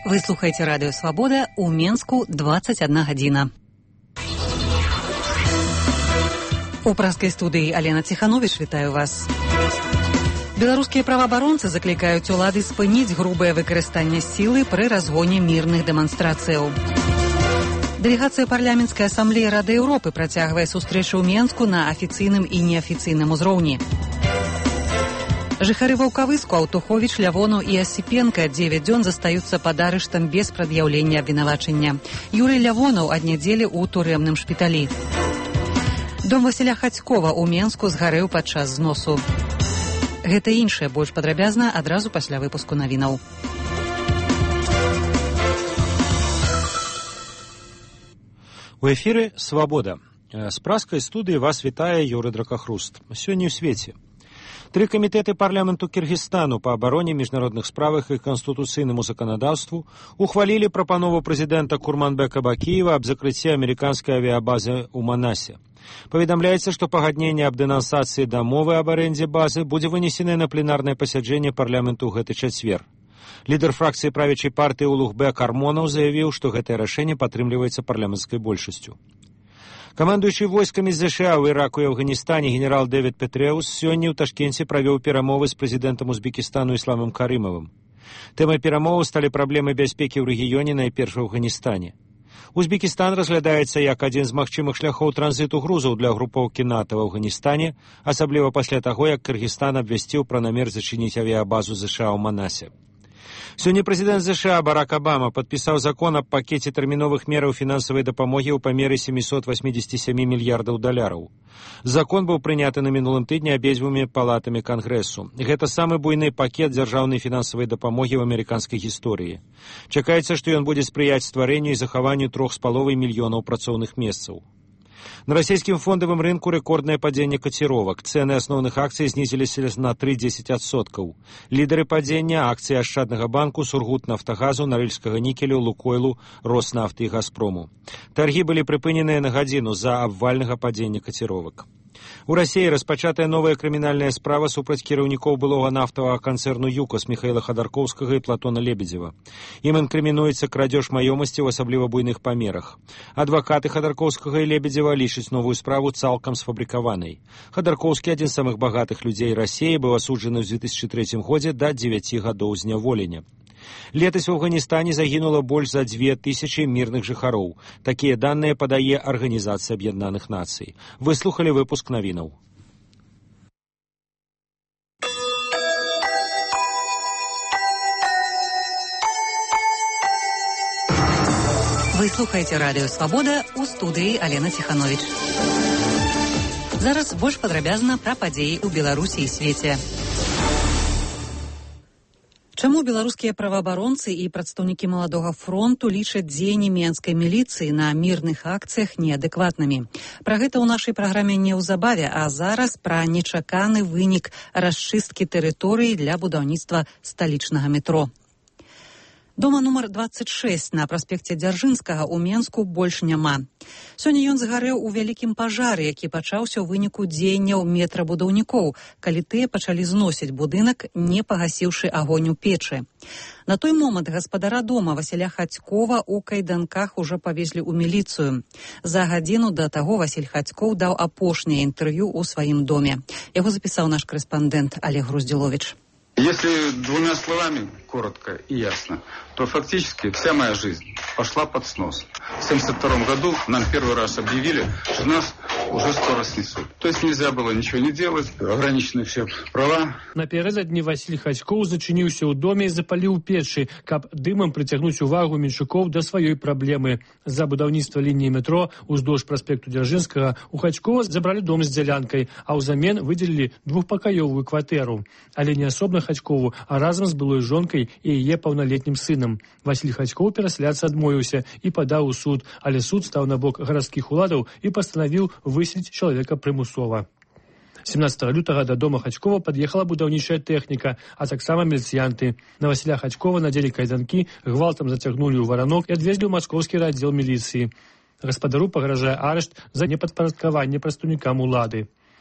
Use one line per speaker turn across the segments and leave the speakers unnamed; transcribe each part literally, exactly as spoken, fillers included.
Вы слухаете радио «Свобода», у Менску двадцать одна гадзіна. У праскай студыі Алена Ціхановіч, вітаю вас. Беларускія праваабаронцы заклікаюць улады спыніць грубае выкарыстанне сілы пры разгоне мірных дэманстрацыяў. Дэлегацыя парламенцкай асамблеі Рады Еўропы працягвае сустрэчы ў Менску на афіцыйным і неафіцыйным узроўні. Жыхары Ваўкавыску, Аўтуховіч, Лявону і Асіпенка дзевяць дзён застаюцца пад арыштам без прад'яўлення абвінавачання. Юрый Лявонаў ад нядзелі ў турэмным шпіталі. Дом Васіля Хацькова ў Менску згарэў падчас зносу. Гэта іншае больш падрабязна адразу пасля выпуску навінаў.
У эфіры «Свабода». З праскай студыі вас вітае Юры Дракахруст. Сёння ў свеце. Тры камітэты парламенту Кіргізстану па абароне, міжнародных справах і канстытуцыйнаму заканадаўству ухвалілі прапанову прэзідэнта Курманбека Бакіева аб закрыцці амерыканскай авіябазы ў Манасе. Паведамляецца, што пагадненне аб дэнансацыі дамовы аб арэндзе базы будзе вынесенае на пленарнае пасяджэнне парламенту ў гэты чацвер. Лідар фракцыі правячай партыі Улугбек Армонаў заявіў, што гэтае рашэнне падтрымліваецца парламенцкай большасцю. Камандуючы войскамі ЗША ў Іраку і Афганістане генерал Дэвід Петрэус сёння ў Ташкенце правёў перамовы з прэзідэнтам Узбекістану Ісламам Карымавым. Тэмай перамоваў сталі праблемы бяспекі ў рэгіёне, найперш у Афганістане. Узбекістан разглядаецца як адзін з магчымых шляхоў транзіту грузаў для групоўкі НАТО ў Афганістане, асабліва пасля таго, як Кыргызстан абвясціў пра намер зачыніць авіябазу ЗША ў Манасе. Сёння прэзідэнт ЗША Барак Абама падпісаў закон аб пакеце тэрміновых мераў фінансавай дапамогі ў памеры сямьсот восемьдесят семь мільярдаў даляраў. Закон быў прыняты на мінулым тыдні абедзвюмі палатамі Кангрэсу. Гэта самы буйны пакет дзяржаўнай фінансавай дапамогі ў амерыканскай гісторыі. Чакаецца, што ён будзе спрыяць стварэнню і захаванню трох з паловай мільёнаў працоўных месцаў. На расійскім фондавым рынку рэкорднае падзенне каціровак. Цэны асноўных акцый знізіліся на тры дзесяць адсоткаў. Лідары падзення – акцыі Ашчаднага банку, Сургутнафтагазу, Нарыльскага нікелю, Лукойлу, Роснафты і Газпрому. Таргі былі прыпыненыя на гадзіну з-за абвальнага падзення каціровак. У Расіі распачатая новая крымінальная справа супраць кіраўнікоў былога нафтавага канцэрну «ЮКОС» Міхаіла Хадаркоўскага і Платона Лебедзева. Ім інкрымінуецца крадзеж маёмасці ў асабліва буйных памерах. Адвакаты Хадаркоўскага і Лебедзева лічаць новую справу цалкам сфабрыкаванай. Хадаркоўскі, адзін з самых багатых людзей Расіі, быў асуджаны ў дзве тысячы трэцім годзе да дзевяці гадоў зняволення. Летась у Афганістане загінула больш за дзве тысячы мірных жыхароў. Такія даныя падае Арганізацыя Аб'яднаных Нацый. Выслухалі выпуск навінаў.
Вы слухаеце радыё «Свабода», у студыі Алена Ціхановіч. Зараз больш падрабязна пра падзеі ў Беларусі і свеце. Чаму беларускія праваабаронцы і прадстаўнікі маладога фронту лічаць дзеянні менскай міліцыі на мірных акцыях неадэкватнымі? Пра гэта ў нашай праграме неўзабаве, а зараз пра нечаканы вынік расчысткі тэрыторыі для будаўніцтва сталічнага метро. Дома нумар двадцать шесть на праспекце Дзяржынскага ў Менску больш няма. Сёння ён згарэў у вялікім пажары, які пачаўся ў выніку дзеянняў метрабудаўнікоў, калі тыя пачалі зносіць будынак, не пагасіўшы агонь у печы. На той момант гаспадара дома Васіля Хацькова ў кайданках ужо павезлі ў міліцыю. За гадзіну да таго Васіль Хацькоў даў апошняе інтэрв'ю ў сваім доме. Яго запісаў наш корэспандэнт Олег Груздзіловіч.
Если двумя словами, коротко и ясно, то фактически вся моя жизнь пошла под снос. В семьдесят втором году нам первый раз объявили, что нас уже скоро снесут. То есть нельзя было ничего не делать, ограничены все права.
Напярэдадні Васіль Хацькоў зачыніўся ў доме і запаліў печы, каб дымам прыцягнуць увагу меншукоў да сваёй праблемы. За будаўніцтва лініі метро уздоўж праспекту Дзяржынскага у Хацькова забралі дом з дзялянкай, а ўзамен выдзелілі двухпакаёвую кватэру. Але не асобна Хацькову, а разам з былой жонкай і яе паўналетнім сынам. Васіль Хацькоў перасяляцца адмовіўся і падаў у суд, але суд стаў на бок гарадскіх уладаў і пастанавіў выселіць чалавека прымусова. семнадцатага лютага да дома Хацькова пад'ехала будаўнічая тэхніка, а таксама міліцыянты. На Васіля Хацькова надзелі кайданкі, гвалтам зацягнулі ў варанок і адвезлі ў маскоўскі раддзел міліцыі. Гаспадару пагражае арышт за непадпарадкаванне прадстаўнікам улады.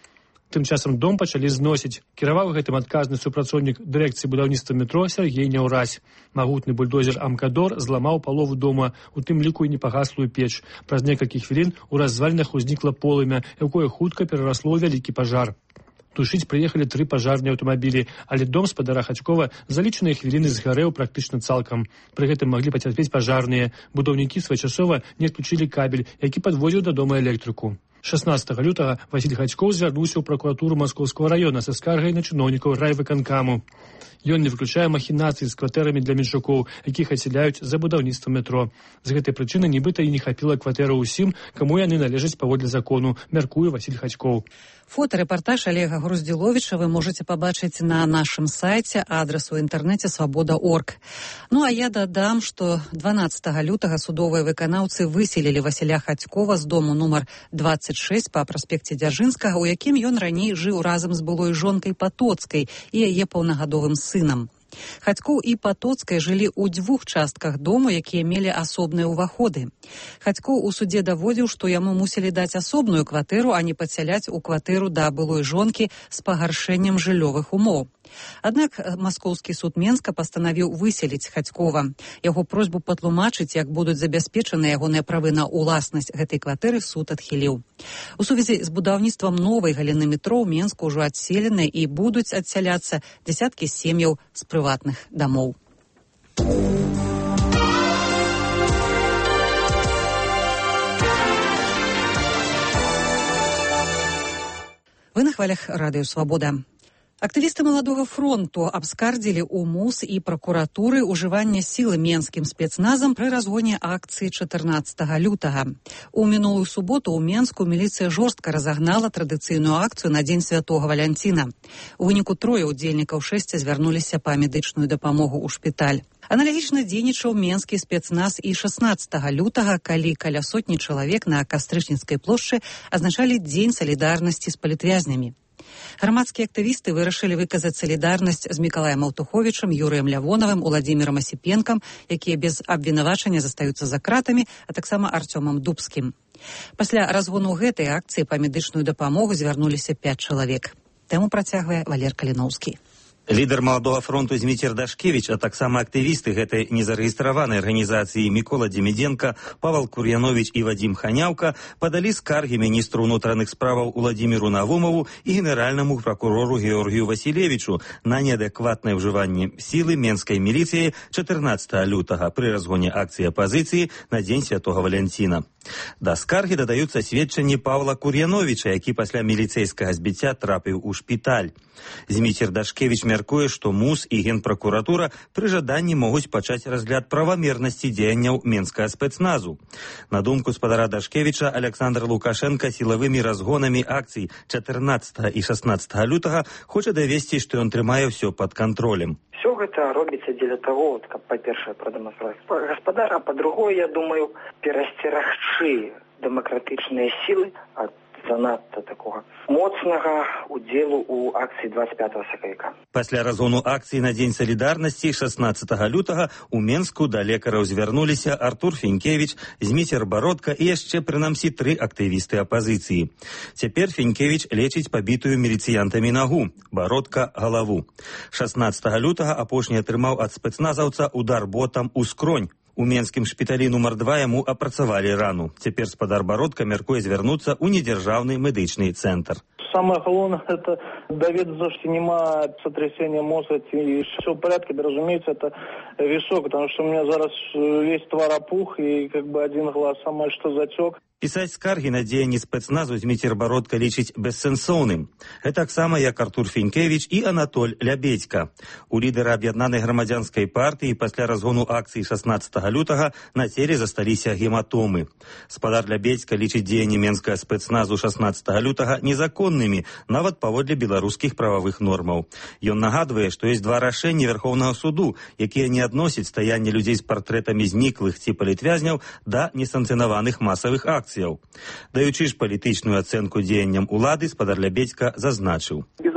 Тым часам дом пачалі зносіць. Кіраваў гэтым адказны супрацоўнік дырэкцыі будаўніцтва метро Сергей Няўразь. Магутны бульдозер «Амкадор» зламаў палову дома, у тым ліку і непагаслую печ. Праз некалькі хвілін у развалінах узнікла полымя, якое хутка перарасло ў вялікі пажар. Тушыць прыехалі тры пажарныя аўтамабілі, але дом спадара Хачкова за лічаныя хвіліны згарэў практычна цалкам. Пры гэтым маглі пацярпець пажарныя. Будаўнікі своечасова не адключылі кабель, які падвозіў да дома электрику. шаснаццатага лютага Васіль Хачкоў звярнуўся ў пракуратуру Маскоўскага района са скаргай на чыноўнікаў райвыканкаму. Ён не выключае махінацыі з кватэрамі для меншукоў, якіх адсяляюць за будаўніцтва метро. З гэтай прычыны нібыта і не хапіла кватэры ўсім, каму яны належаць паводле закону, мяркуе Васіль Хачкоў.
Фотарэпартаж Олега Груздзіловіча вы можете пабачыць на нашым сайце, адрес у інтэрнэце свабода точка орг. Ну а я дадам, што дванаццатага лютага судовыя выканаўцы выселілі Васіля Хачкова з дому нумар дваццаць шэсць па праспекце Дзяржынскага, у якім ён раней жыў разам з былой жонкай Патоцкай і яе паўнагадовым сынам. Хацькоў і Патоцкая жылі ў дзвюх частках дому, якія мелі асобныя ўваходы. Хацькоў у судзе даводзіў, што яму мусілі даць асобную кватэру, а не падсяляць у кватэру да былой жонкі з пагаршэннем жыллёвых умоў. Аднак Маскоўскі суд Менска пастанавіў выселіць Хацькова. Яго просьбу патлумачыць, як будуць забяспечаны ягоныя правы на ўласнасць гэтай кватэры, суд адхіліў. У сувязі з будаўніцтвам новай галіны метро ў Менску ўжо адселены і будуць адсяляцца дзясяткі сем'яў з прыватных дамоў. Вы на хвалях радыё «Свабода». Актывісты маладога фронту абскардзілі ў МУС і пракуратуры ўжыванне сілы менскім спецназам пры разгоне акцыі чатырнаццатага лютага. У мінулую суботу ў Менску міліцыя жорстка разагнала традыцыйную акцыю на дзень святога Валянціна. У выніку трое ўдзельнікаў шэсця звярнуліся па медычную дапамогу ў шпіталь. Аналагічна дзейнічаў менскі спецназ і шаснаццатага лютага, калі каля сотні чалавек на Кастрычніцкай плошчы азначалі дзень салідарнасці з палітвязнямі. Грамадскія актывісты вырашылі выказаць салідарнасць з Мікалаем Алтуховічам, Юрыем Лявонавым, Уладзімірам Асіпенкам, якія без абвінавачання застаюцца за кратамі, а таксама Арцёмам Дубскім. Пасля разгону гэтай акцыі па медычную дапамогу звярнуліся пяць чалавек. Тэму працягвае Валер Каліноўскі.
Лідар маладога фронту Зміцер Дашкевіч, а таксама актывісты гэтай незарэгістраванай арганізацыі Мікола Демідзенка, Павал Кур'яновіч і Вадзім Ханяўка падалі скаргі міністру ўнутраных справаў Уладзіміру Навумову і генеральнаму пракурору Георгію Васілевічу на неадэкватнае ўжыванне сілы менскай міліцыі чатырнаццатага лютага пры разгоне акцыі апазіцыі на дзень святога Валянціна. Да скаргі дадаюцца сведчанні Павла Кур'яновіча, які пасля міліцэйскага збіцця трапіў у шпіталь. Зміцер Дашкевіч мяркуе, што МУС і Генпракуратура пры жаданні могуць пачаць разгляд правамернасці дзеянняў менскага спецназу. На думку спадара Дашкевіча, Александр Лукашенко сілавымі разгонамі акцый чатырнаццатага і шаснаццатага лютага хоча давесці, што ён трымае ўсё пад кантролем.
Все гэта робіцца дзеля таго, каб, па-першае, прадэманстраваць гаспадара, а па-другое, я думаю, перасцерагчы дэмакратычныя сілы ад занадта такога моцнага удзелу ў акцыі дваццаць пятага сакавіка.
Пасля разгону акцыі на дзень салідарнасці шаснаццатага лютага у Менску да лекараў звярнуліся Артур Фенькевіч, Зміцер Бародка і яшчэ прынамсі тры актывісты апазіцыі. Цяпер Фенькевіч лечыць пабітую міліцыянтамі нагу, Бародка галаву. шаснаццатага лютага апошні атрымаў ад спецназаўца удар ботам у скронь. У менскім шпіталі нумар два яму апрацавалі рану. Цяпер спадар Бародка мяркуе звярнуцца ў недзяржаўны медычны цэнтр.
Самое главное – это доведаться, что нема сотрясения мозга, и все в порядке, да, разумеется, это висок, потому что у меня зараз весь твар опух, и как бы один глаз сама что затек.
Пісаць скаргі на дзеянні спецназу Зміцер Бародка лічыць бессэнсоўным. Гэтаксама як Артур Фенькевіч і Анатоль Лябедзька. У лідара аб'яднанай грамадзянскай партыі пасля разгону акцыі шаснаццатага лютага на целе засталіся гематомы. Спадар Лябедзька лічыць дзеянні менскага спецназу шаснаццатага лютага незаконнымі, нават паводле беларускіх прававых нормаў. Ён нагадвае, што ёсць два рашэнні Верхоўнага суду, якія не адносяць стаянне людзей з партрэтамі зніклых ці палітвязняў да несанкцыянаваных масавых акцый. Даючы ж палітычную ацэнку дзеянням улады, спадар Лябедзька зазначыў.
Безумоўна,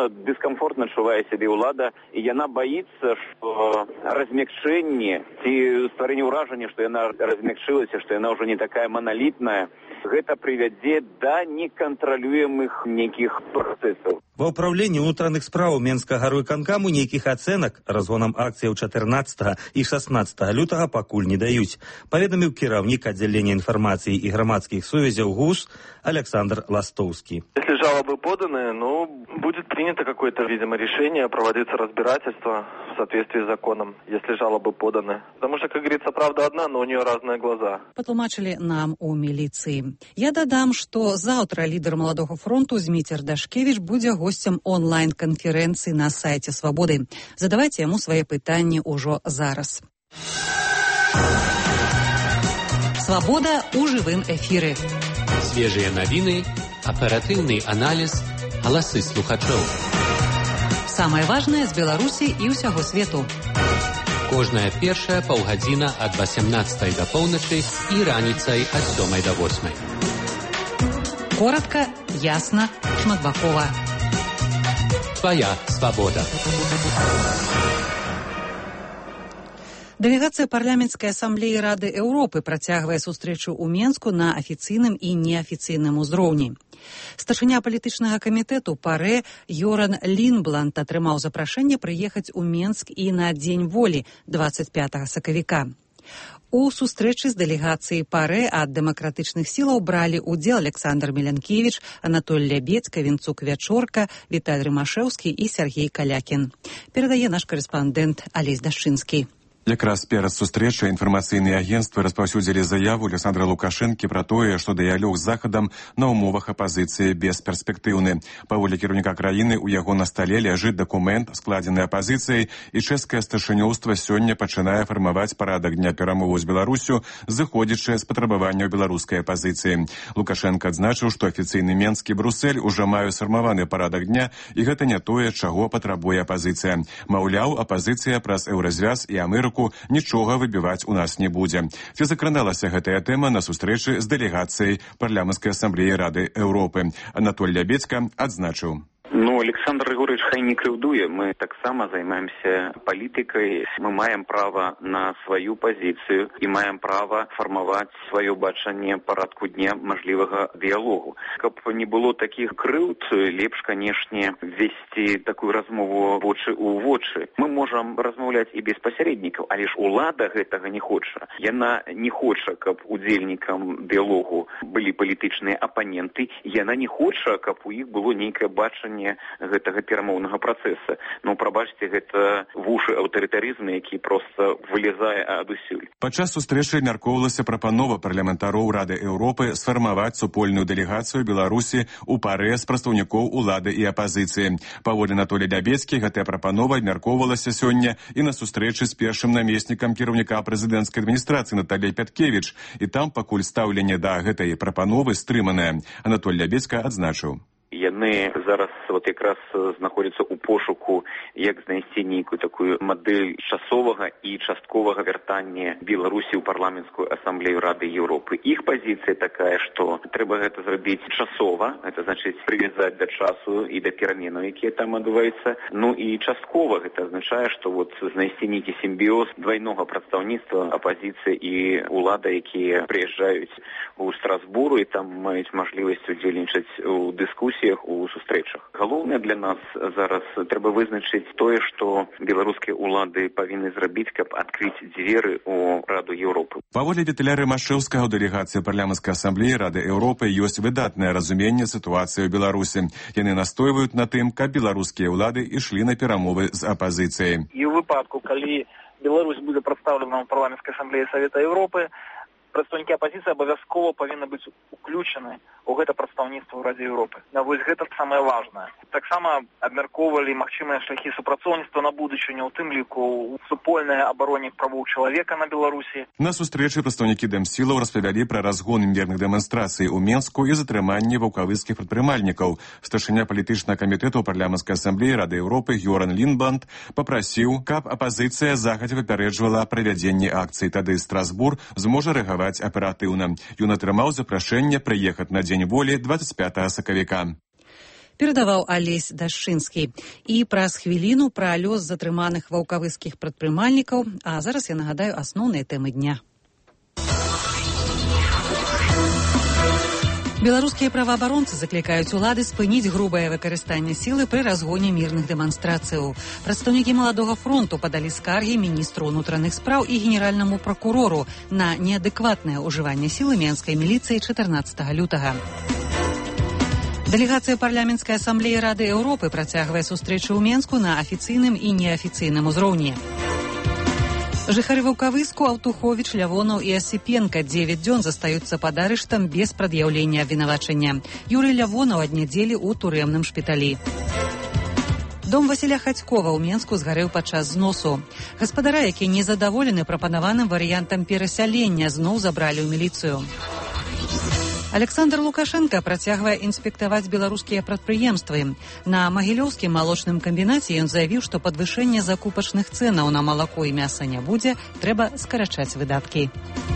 дыскамфортна адчувае сябе ўлада, і яна баіцца, што размякчэнне ці стварэнне ўражання, што яна размякчылася, што яна ўжо не такая маналітная, гэта прывядзе да некантралюемых нейкіх працэсаў.
Ва ўпраўленні ўнутраных спраў Менскага райвыканкаму нейкіх ацэнак разгонам акцыяў чатырнаццатага і шаснаццатага лютага пакуль не даюць, паведаміў кіраўнік аддзялення інфармацыі і грамадскіх сувязяў ГУС Александр Ластовский.
Если жалобы поданы, ну, будет принято какое-то, видимо, решение, проводиться разбирательство в соответствии с законом, если жалобы поданы. Потому что, как говорится, правда одна, но у нее разные глаза.
Патлумачылі нам у міліцыі. Я дадам, што заўтра лідар Маладога фронту Зміцер Дашкевіч будзе госцем онлайн-канферэнцыі на сайце Свабоды. Задавайце яму свае пытанні ўжо зараз. Свабода ў жывым эфіры.
Свежыя навіны, аператыўны аналіз, галасы слухачоў.
Самае важнае з Беларусі і ўсяго свету.
Кожная першая паўгадзіна ад васямнаццатай да поўначы і раніцай ад сёмай да восьмай.
Коротка, ясна, шматбакова.
Твоя свабода.
Дэлегацыя парламенцкай асамблеі Рады Еўропы працягвае сустрэчу ў Менску на афіцыйным і неафіцыйным узроўні. Старшыня палітычнага камітэту ПАРЭ Йоран Лінбланд атрымаў запрашэнне прыехаць у Менск і на Дзень волі дваццаць пятага сакавіка. У сустрэчы з дэлегацыяй ПАРЭ ад дэмакратычных сілаў бралі ўдзел Александр Мелянкевіч, Анатоль Лябецька, Вінцук Вячорка, Віталь Рымашэўскі і Сергей Калякін. Перадае наш карэспандэнт Алесь Дашчынскі.
Якраз перад сустрэчай інфармацыйныя агенцтвы распаўсюдзілі заяву Александра Лукашэнкі пра тое, што дыялог з Захадам на ўмовах апазіцыі бесперспектыўны. Паводле кіраўніка краіны, у яго на стале ляжыць дакумент, складзены апазіцыяй, і чэшскае старшынёўства сёння пачынае фармаваць парадак дня перамоваў з Беларусю, зыходзячы з патрабаванняў беларускай апазіцыі. Лукашенко адзначыў, што афіцыйны Менск і Брусэль ужо маюць сфармаваны парадак дня, і гэта не тое, чаго патрабуе апазіцыя. Маўляў, апазіцыя праз еўразвяз і Амерыку нічога выбіваць у нас не будзе. Ці закраналася гэтая тэма на сустрэчы з дэлегацыяй парламенцкай асамблеі Рады Еўропы. Анатоль Лябецька адзначыў.
Ну, Александр Григорьевич хай не крыўдуе. Мы таксама займаемся палітыкай. Мы маем права на сваю пазіцыю і маем права фармаваць сваё бачанне парадку дня мажлівага дыялогу. Каб не было такіх крыўд, лепш, канешне, весці такую размову вочы ў вочы. Мы можам размаўляць і без пасярэднікаў, але ж улада гэтага не хоча. Яна не хоча, каб удзельнікам дыялогу былі палітычныя апаненты. Яна не хоча, каб у іх было нейкае бачанне гэтага перамоўнага працэса. Ну, прабачце, гэта вушы аўтарытарызму, які проста вылезае адусюль.
Падчас сустрэчы мяркоўвалася прапанова парламентароў Рады Еўропы сфармаваць супольную дэлегацыю Беларусі ў ПАРЭ з прадстаўнікоў улады і апазіцыі. Паводле Анатолія Лябецькі, гэтая прапанова мяркоўвалася сёння і на сустрэчы з першым намеснікам кіраўніка прэзідэнцкай адміністрацыі Наталіяй Пяткевіч, і там пакуль стаўленне да гэтай прапановы стрыманае. Анатоль Лябецька адзначыў.
Яны зараз вот якраз знаходзяцца ў пошуку, як знайсці нейкую такую мадэль часовага і частковага вяртання Беларусі ў парламенцкую асамблею Рады Еўропы. Іх пазіцыя такая, што трэба гэта зрабіць часова, гэта значыць прывязаць да часу і да пераменаў, якія там адбываюцца. Ну і часткова гэта азначае, што вот знайсці нейкі сімбіоз двайнога прадстаўніцтва апазіцыі і ўлада, якія прыязджаюць у Страсбуру і там маюць мажлівасць удзельнічаць у дыскусіі у сустрэчах. Галоўнае для нас зараз трэба вызначыць тое, што беларускія ўлады павінны зрабіць, каб адкрыць дзверы ў Раду Еўропы.
Паводле Віталя Рымашэўскага, у дэлегацыі парламенцкай асамблеі Рады Еўропы ёсць выдатнае разуменне сітуацыі ў Беларусі. Яны настойваюць на тым, каб беларускія ўлады ішлі на перамовы з апазіцыяй.
І ў выпадку, калі Беларусь будзе прадстаўлена ў парламенцкай асамблеі Савета Еўропы, прадстаўнікі апазіцыі абавязкова павінны быць уключаны ў гэта прадстаўніцтва ў Радзе Еўропы. А вось гэта самае важнае. Таксама абмяркоўвалі магчымыя шляхі супрацоўніцтва на будучыню, у тым ліку супольнае абароне правоў чалавека на Беларусі.
На сустрэчы прадстаўнікі дэмсілаў распавялі пра разгон мірных дэманстрацый у Менску і затрыманне ваўкавыцкіх прадпрымальнікаў. Старшыня палітычнага камітэту парламенцкай асамблеі Рады Еўропы Йоран Лінбланд папрасіў, каб апазіцыя загадзя папярэджвала правядзенне акцыі. Тады Страсбур зможа рэагаваць аператыўна. Ён атрымаў запрашэнне прыехаць на Дзень волі дваццаць пятага сакавіка.
Перадаваў Алесь Дашчынскі. І праз хвіліну пра лёс затрыманых ваўкавыскіх прадпрымальнікаў, а зараз я нагадаю асноўныя тэмы дня. Беларускія праваабаронцы заклікаюць улады спыніць грубае выкарыстанне сілы пры разгоне мірных дэманстрацыяў. Прадстаўнікі маладога фронту падалі скаргі міністру ўнутраных спраў і генеральнаму пракурору на неадэкватнае ўжыванне сілы менскай міліцыі чатырнаццатага лютага. Дэлегацыя парламенцкай асамблеі Рады Еўропы працягвае сустрэчы ў Менску на афіцыйным і неафіцыйным узроўні. Жыхары Ваўкавыску, Аўтуховіч, Лявонаў і Асіпенка дзевяць дзён застаюцца пад арыштам без прад'яўлення абвінавачання. Юрый Лявонаў ад нядзелі ў турэмным шпіталі. Дом Васіля Хацькова ў Менску згарэў падчас зносу. Гаспадара, які незадаволены прапанаваным варыянтам перасялення, зноў забралі ў міліцыю. Александр Лукашенко працягвае інспектаваць беларускія прадпрыемствы. На Магілёўскім малочным камбінаце ён заявіў, што падвышэння закупачных цэнаў на малако і мяса не будзе, трэба скарачаць выдаткі.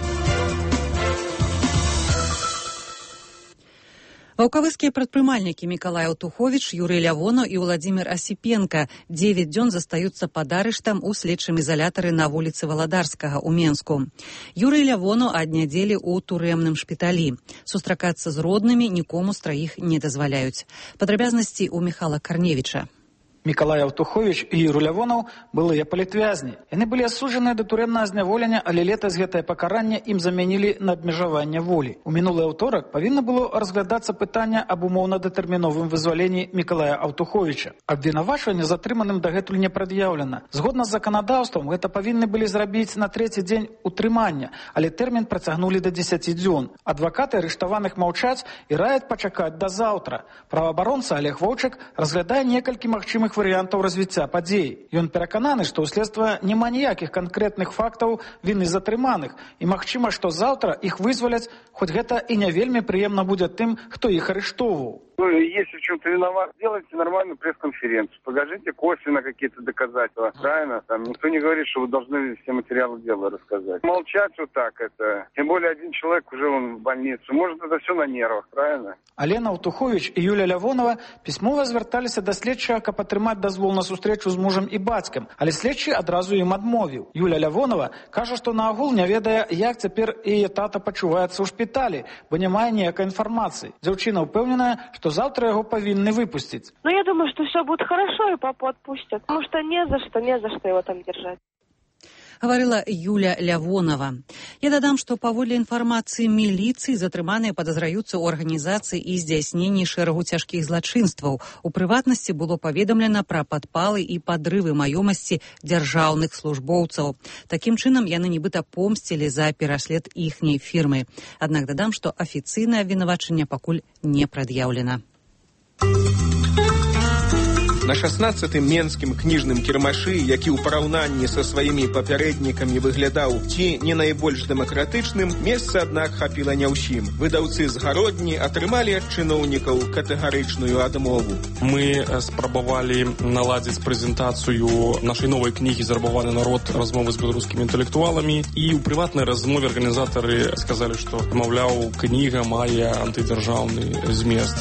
Ваўкавыскія прадпрымальнікі Мікалай Аўтуховіч, Юрый Лявонаў і Владзімір Асіпенка дзевяць дзён застаюцца пад арыштам у следчым ізалятары на вуліцы Валадарскага ў Менску. Юрый Лявонаў ад нядзелі ў турэмным шпіталі. Сустракацца з роднымі нікому з траіх не дазваляюць. Падрабязнасці ў Міхала Карневіча.
Мікалай Аўтуховіч і Юрый Лявонаў былыя палітвязні. Яны былі асуджаныя да турэмнага зняволення, але летась гэтае пакаранне ім замянілі на абмежаванне волі. У мінулы аўторак павінна было разглядацца пытанне аб умоўна-датэрміновым вызваленні Мікалая Аўтуховіча. Абвінавачванне затрыманым дагэтуль не прад'яўлена. Згодна з заканадаўствам, гэта павінны былі зрабіць на трэці дзень утрымання, але тэрмін працягнулі да дзесяці дзён. Адвакаты арыштаваных маўчаць і раяць пачакаць да заўтра. Праваабаронца Олег Вовчык разглядае некалькі магчымых варыянтаў развіцця падзей. Ён перакананы, што ў следства няма ніякіх канкрэтных фактаў віны затрыманых і магчыма, што заўтра іх вызваляць, хоць гэта і не вельмі прыемна будзе тым, хто іх арыштоўваў.
Ну, если в чем-то виноват, делайте нормальную пресс-конференцию, покажите косвенно какие-то доказательства, правильно? Там никто не говорит, что вы должны все материалы дела рассказать. Молчать вот так это, тем более один человек уже он в больнице, может это все на нервах, правильно?
Алена Аўтуховіч і Юля Лявонова пісьмова звярталіся да следчага, каб атрымаць дазвол на сустрэчу з мужам і бацькам, але следчы адразу ім адмовіў. Юля Лявонова кажа, што наогул не ведае, як цяпер яе тата пачуваецца ў шпіталі, бо не мае ніякай інфармацыі. Дзяўчына ўпэўненая, что завтра его повинны выпустить.
Ну, я думаю, что все будет хорошо, и папу отпустят. Потому что не за что, не за что его там держать.
Гаварыла Юля Лявонова. Я дадам, што паводле інфармацыі міліцыі затрыманыя падазраюцца ў арганізацыі і здзяйсненні шэрагу цяжкіх злачынстваў. У прыватнасці было паведамлена пра падпалы і падрывы маёмасці дзяржаўных службоўцаў. Такім чынам яны нібыта помсцілі за пераслед іхняй фірмы. Аднак дадам, што афіцыйнае абвінавачанне пакуль не прад'яўлена.
На шаснаццатым менскім кніжным кірмашы, які ў параўнанні са сваімі папярэднікамі выглядаў ці не найбольш дэмакратычным, месца, аднак, хапіла не ўсім. Выдаўцы з гародні атрымалі ад чыноўнікаў катэгарычную адмову.
Мы спрабавалі наладзіць прэзентацыю нашай новай кнігі «Зарабаваны народ. Размовы з беларускімі інтэлектуаламі». І ў прыватнай размове арганізатары сказалі, што, маўляў, кніга мае антыдзяржаўны змест.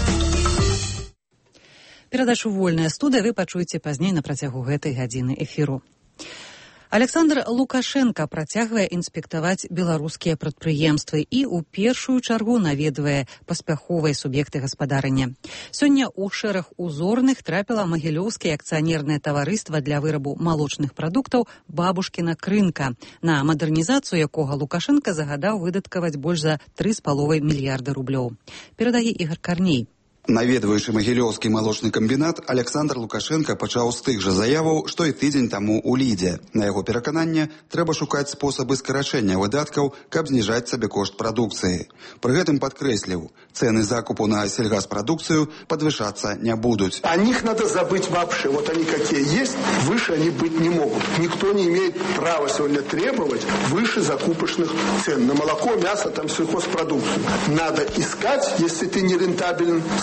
Перадачу «Вольная студыя» вы пачуеце пазней на працягу гэтай гадзіны эфіру. Александр Лукашенко працягвае інспектаваць беларускія прадпрыемствы і ў першую чаргу наведвае паспяховыя суб'екты гаспадарання. Сёння ў шэраг узорных трапіла Магілёўскае акцыянернае таварыства для вырабу малочных прадуктаў «Бабушкіна крынка», на мадэрнізацыю якога Лукашенко загадаў выдаткаваць больш за тры з паловай мільярда рублёў. Перадае Ігор Карней.
Наведваючы Магілёўскі малочны камбінат, Александр Лукашенко пачаў з тых жа заяваў, што і тыдзень таму ў Лідзе. На яго перакананне, трэба шукаць спосабы скарачэння выдаткаў, каб зніжаць сабекошт прадукцыі. Пры гэтым падкрэсліў, цэны закупу на сельгаспрадукцыю падвышацца не будуць.
О них надо забыть вообще. Вот они какие есть, выше они быть не могут. Никто не имеет права сегодня требовать выше закупочных цен на молоко, мясо, там, сельхозпродукцию. Надо искать, если ты не рентабелен,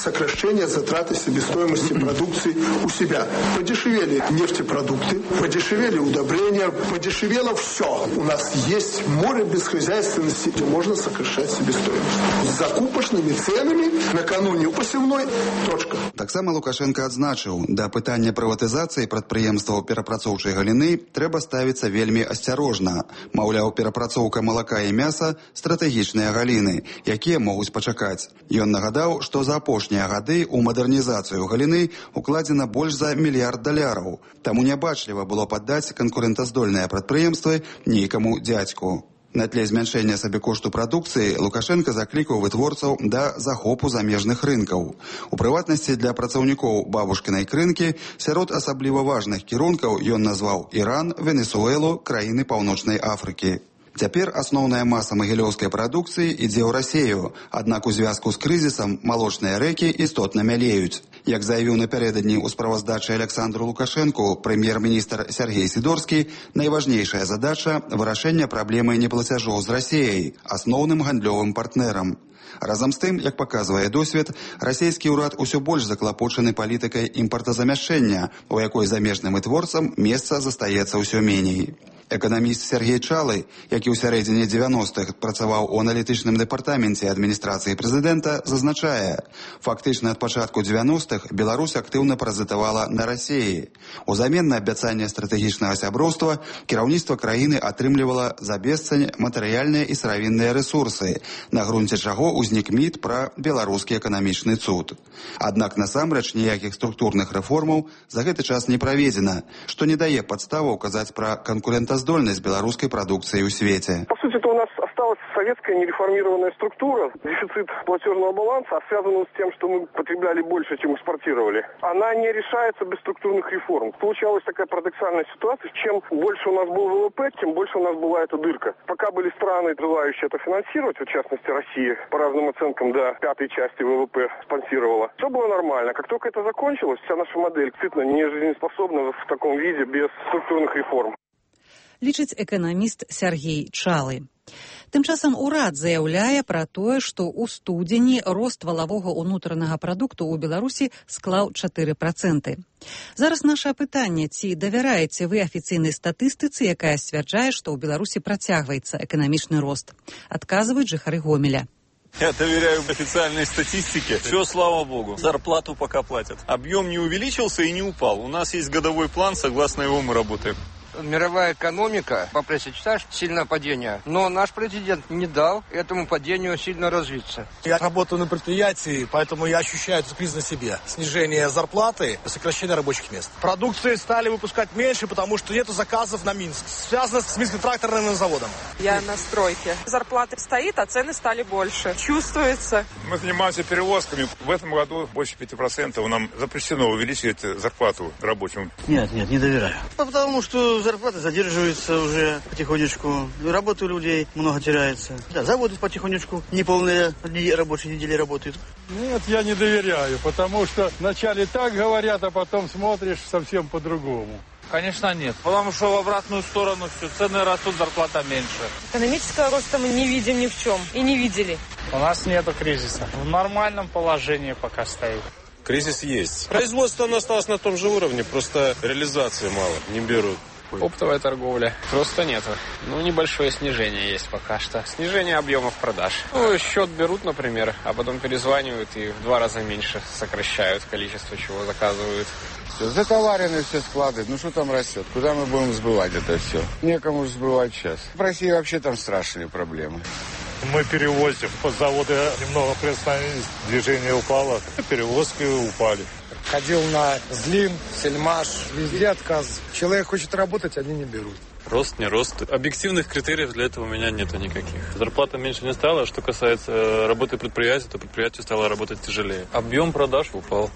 сокращение затраты себестоимости продукции у себя. Подешевели нефтепродукты, подешевели удобрения, подешевело все. У нас есть море бесхозяйственности, где можно сокращать себестоимость. С закупочными ценами накануне посевной точка.
Таксама Лукашенко адзначыў, да пытання прыватызацыі прадпрыемстваў перапрацоўчай галіны трэба ставіцца вельмі асцярожна. Маўляў, перапрацоўка малака і мяса – стратэгічныя галіны, якія могуць пачакаць. Ён нагадаў, што за апошнія гады ў мадэрнізацыю галіны укладзена больш за мільярд даляраў. Таму нябачліва было паддаць канкурэнтаздольныя прадпрыемствы нейкаму дзядзьку. На тле змяншэння сабекошту прадукцыі Лукашенко заклікаў вытворцаў да захопу замежных рынкаў. У прыватнасці для працаўнікоў бабушкінай крынкі сярод асабліва важных кірункаў ён назваў Іран, Венесуэлу, краіны Паўночнай Афрыкі. Цяпер асноўная маса магілёўскай прадукцыі ідзе ў Расею, аднак у звязку з крызісам малочныя рэкі істотна мялеюць. Як заявіў напярэдадні ў справаздачы Александру Лукашэнку прэм'ер-міністр Сергей Сідорскі, найважнейшая задача – вырашэнне праблемы неплацяжоў з Расеяй, асноўным гандлёвым партнерам. Разам з тым, як паказвае досвед, расійскі ўрад усё больш заклапочаны палітыкай імпартазамяшчэння, у якой замежным вытворцам месца застаецца ўсё меней. Эканаміст Сергей Чалы, які ў сярэдзіне дзевяностых працаваў у аналітычным дэпартаменце адміністрацыі прэзідэнта, зазначае, фактычна ад пачатку дзевяностых Беларусь актыўна паразітавала на Расеі. Узамен на абяцанне стратэгічнага сяброўства кіраўніцтва краіны атрымлівала за бесцань матэрыяльныя і сыравінныя рэсурсы, на грунце чаго ўзнік міт пра беларускі эканамічны цуд. Аднак насамрэч ніякіх структурных рэформаў за гэты час не праведзена, што не дае падставаў казаць пра канкурэнтаздольнасць здольность белорусской продукции в свете.
По сути, это у нас осталась советская нереформированная структура, дефицит платежного баланса, а связанного с тем, что мы потребляли больше, чем экспортировали. Она не решается без структурных реформ. Получалась такая парадоксальная ситуация. Чем больше у нас был ВВП, тем больше у нас была эта дырка. Пока были страны, желающие это финансировать, в частности Россия, по разным оценкам до пятой части ВВП спонсировала, все было нормально. Как только это закончилось, вся наша модель действительно не жизнеспособна в таком виде без структурных реформ.
Лічыць эканаміст Сергей Чалы. Тым часам урад заяўляе пра тое, што ў студзені рост валавога ўнутранага прадукту ў Беларусі склаў чатыры працэнты. Зараз наша пытанне, ці давяраеце вы афіцыйнай статыстыцы, якая сцвярджае, што ў Беларусі працягваецца эканамічны рост? Адказваюць жыхары Гомеля.
Я доверяю официальной статистике. Все, слава богу. Зарплату пока платят. Объем не увеличился и не упал. У нас есть годовой план, согласно его мы работаем.
Мировая экономика, по прессе читаешь, сильное падение. Но наш президент не дал этому падению сильно развиться.
Я работаю на предприятии, поэтому я ощущаю эту кризис на себе. Снижение зарплаты, сокращение рабочих мест. Продукции стали выпускать меньше, потому что нет заказов на Минск. Связано с Минским тракторным заводом.
Я на стройке. Зарплата стоит, а цены стали больше. Чувствуется.
Мы занимаемся перевозками. В этом году больше пяти процентов нам запрещено увеличивать зарплату рабочим.
Нет, нет, не доверяю. Потому что зарплаты задерживаются уже потихонечку. Работы у людей много теряется. Да, заводы потихонечку неполные рабочие недели работают.
Нет, я не доверяю, потому что вначале так говорят, а потом смотришь совсем по-другому.
Конечно, нет. Потому что в обратную сторону все. Цены растут, зарплата меньше.
Экономического роста мы не видим ни в чем. И не видели.
У нас нету кризиса. В нормальном положении пока стоит.
Кризис есть. Производство осталось на том же уровне, просто реализации мало, не берут.
Оптовая торговля. Просто нету. Ну, небольшое снижение есть пока что. Снижение объемов продаж. Ну, счет берут, например, а потом перезванивают и в два раза меньше сокращают количество, чего заказывают.
Затоварены все склады. Ну, что там растет? Куда мы будем сбывать это все? Некому же сбывать сейчас. В России вообще там страшные проблемы.
Мы перевозим. Заводы немного приостановились. Движение упало. Перевозки упали.
Ходил на Злин, Сельмаш, везде отказ. Человек хочет работать, они не берут.
Рост, не рост. Объективных критериев для этого у меня нету никаких. Зарплата меньше не стала. Что касается работы предприятия, то предприятие стало работать тяжелее. Объем продаж упал.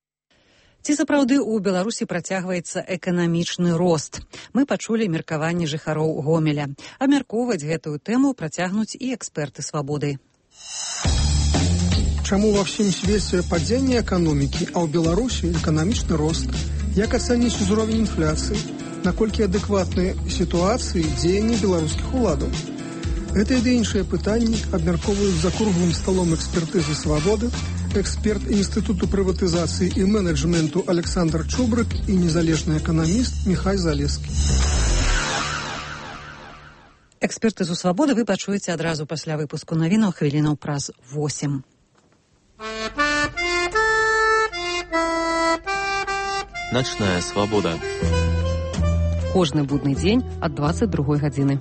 Ці сапраўды ў Беларусі працягваецца эканамічны рост? Мы пачулі меркаванне жыхароў Гомеля. Абмяркоўваць гэтую тэму працягнуць і эксперты «Свабоды».
Чаму ва ўсім свеце падзенне эканомікі, а ў Беларусі эканамічны рост? Як ацаніць узровень інфляцыі? Наколькі адэкватныя сітуацыі дзеянні беларускіх уладаў? Гэта і іншыя пытанні абмяркоўваюць за круглым сталом экспертызы «Свабоды» эксперт Института приватизации и менеджменту Александр Чубрык и незалежный экономист Михай Залесский.
Экспертызу «Свабоды» вы пачуеце адразу пасля выпуску навінаў хвілінаў праз восемь.
Ночная свобода.
Кожны будны дзень ад дваццаць другой гадзіны.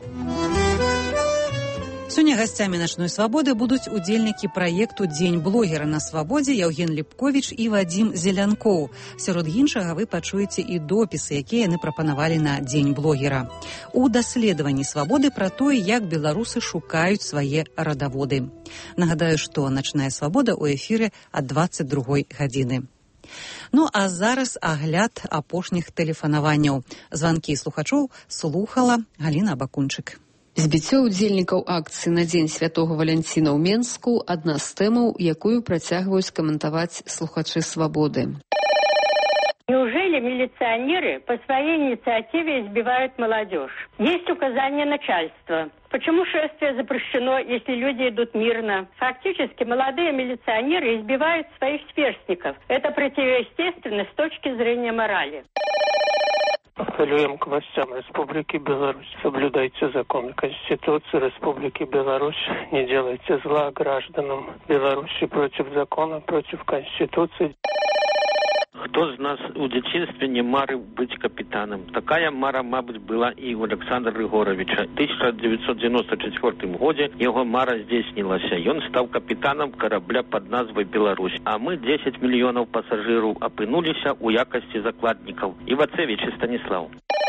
Сёння гасцямі «Ночной свабоды» будуць удзельнікі праекту «Дзень блогера на свабодзе» Яўген Ліпковіч і Вадзім Зелянкоў. Сярод іншага вы пачуеце і допісы, якія яны прапанавалі на Дзень блогера. У даследаванні свабоды пра тое, як беларусы шукаюць свае радаводы. Нагадаю, што «Ночная свабода» ў эфіры ад дваццаць другой гадзіны. Ну, а зараз агляд апошніх тэлефанаванняў. Званкі слухачоў слухала Галіна Бакунчык.
Збіццё ўдзельнікаў акцыі на Дзень Святога Валянціна ў Менску – адна з тэмаў, якую працягваюць каментаваць слухачы «Свабоды».
Неужели милиционеры по своей инициативе избивают молодежь? Есть указание начальства. Почему шествие запрещено, если люди идут мирно? Фактически молодые милиционеры избивают своих сверстников. Это противоестественно с точки зрения морали.
Апеллюем к властям Республики Беларусь. Соблюдайте законы Конституции Республики Беларусь. Не делайте зла гражданам Беларуси против закона, против Конституции.
Хто з нас у дзяцінстве не марыў быць капітанам? Такая мара, мабыць, была і ў Александра Григоровича. У тысяча девятьсот девяносто четвёртым годзе яго мара здзейснілася. Ён стаў капітанам карабля пад назвай «Беларусь». А мы, дзесяць мільёнаў пасажыраў, апынуліся ў якасці закладнікаў. Івацевіч і Станіслаў.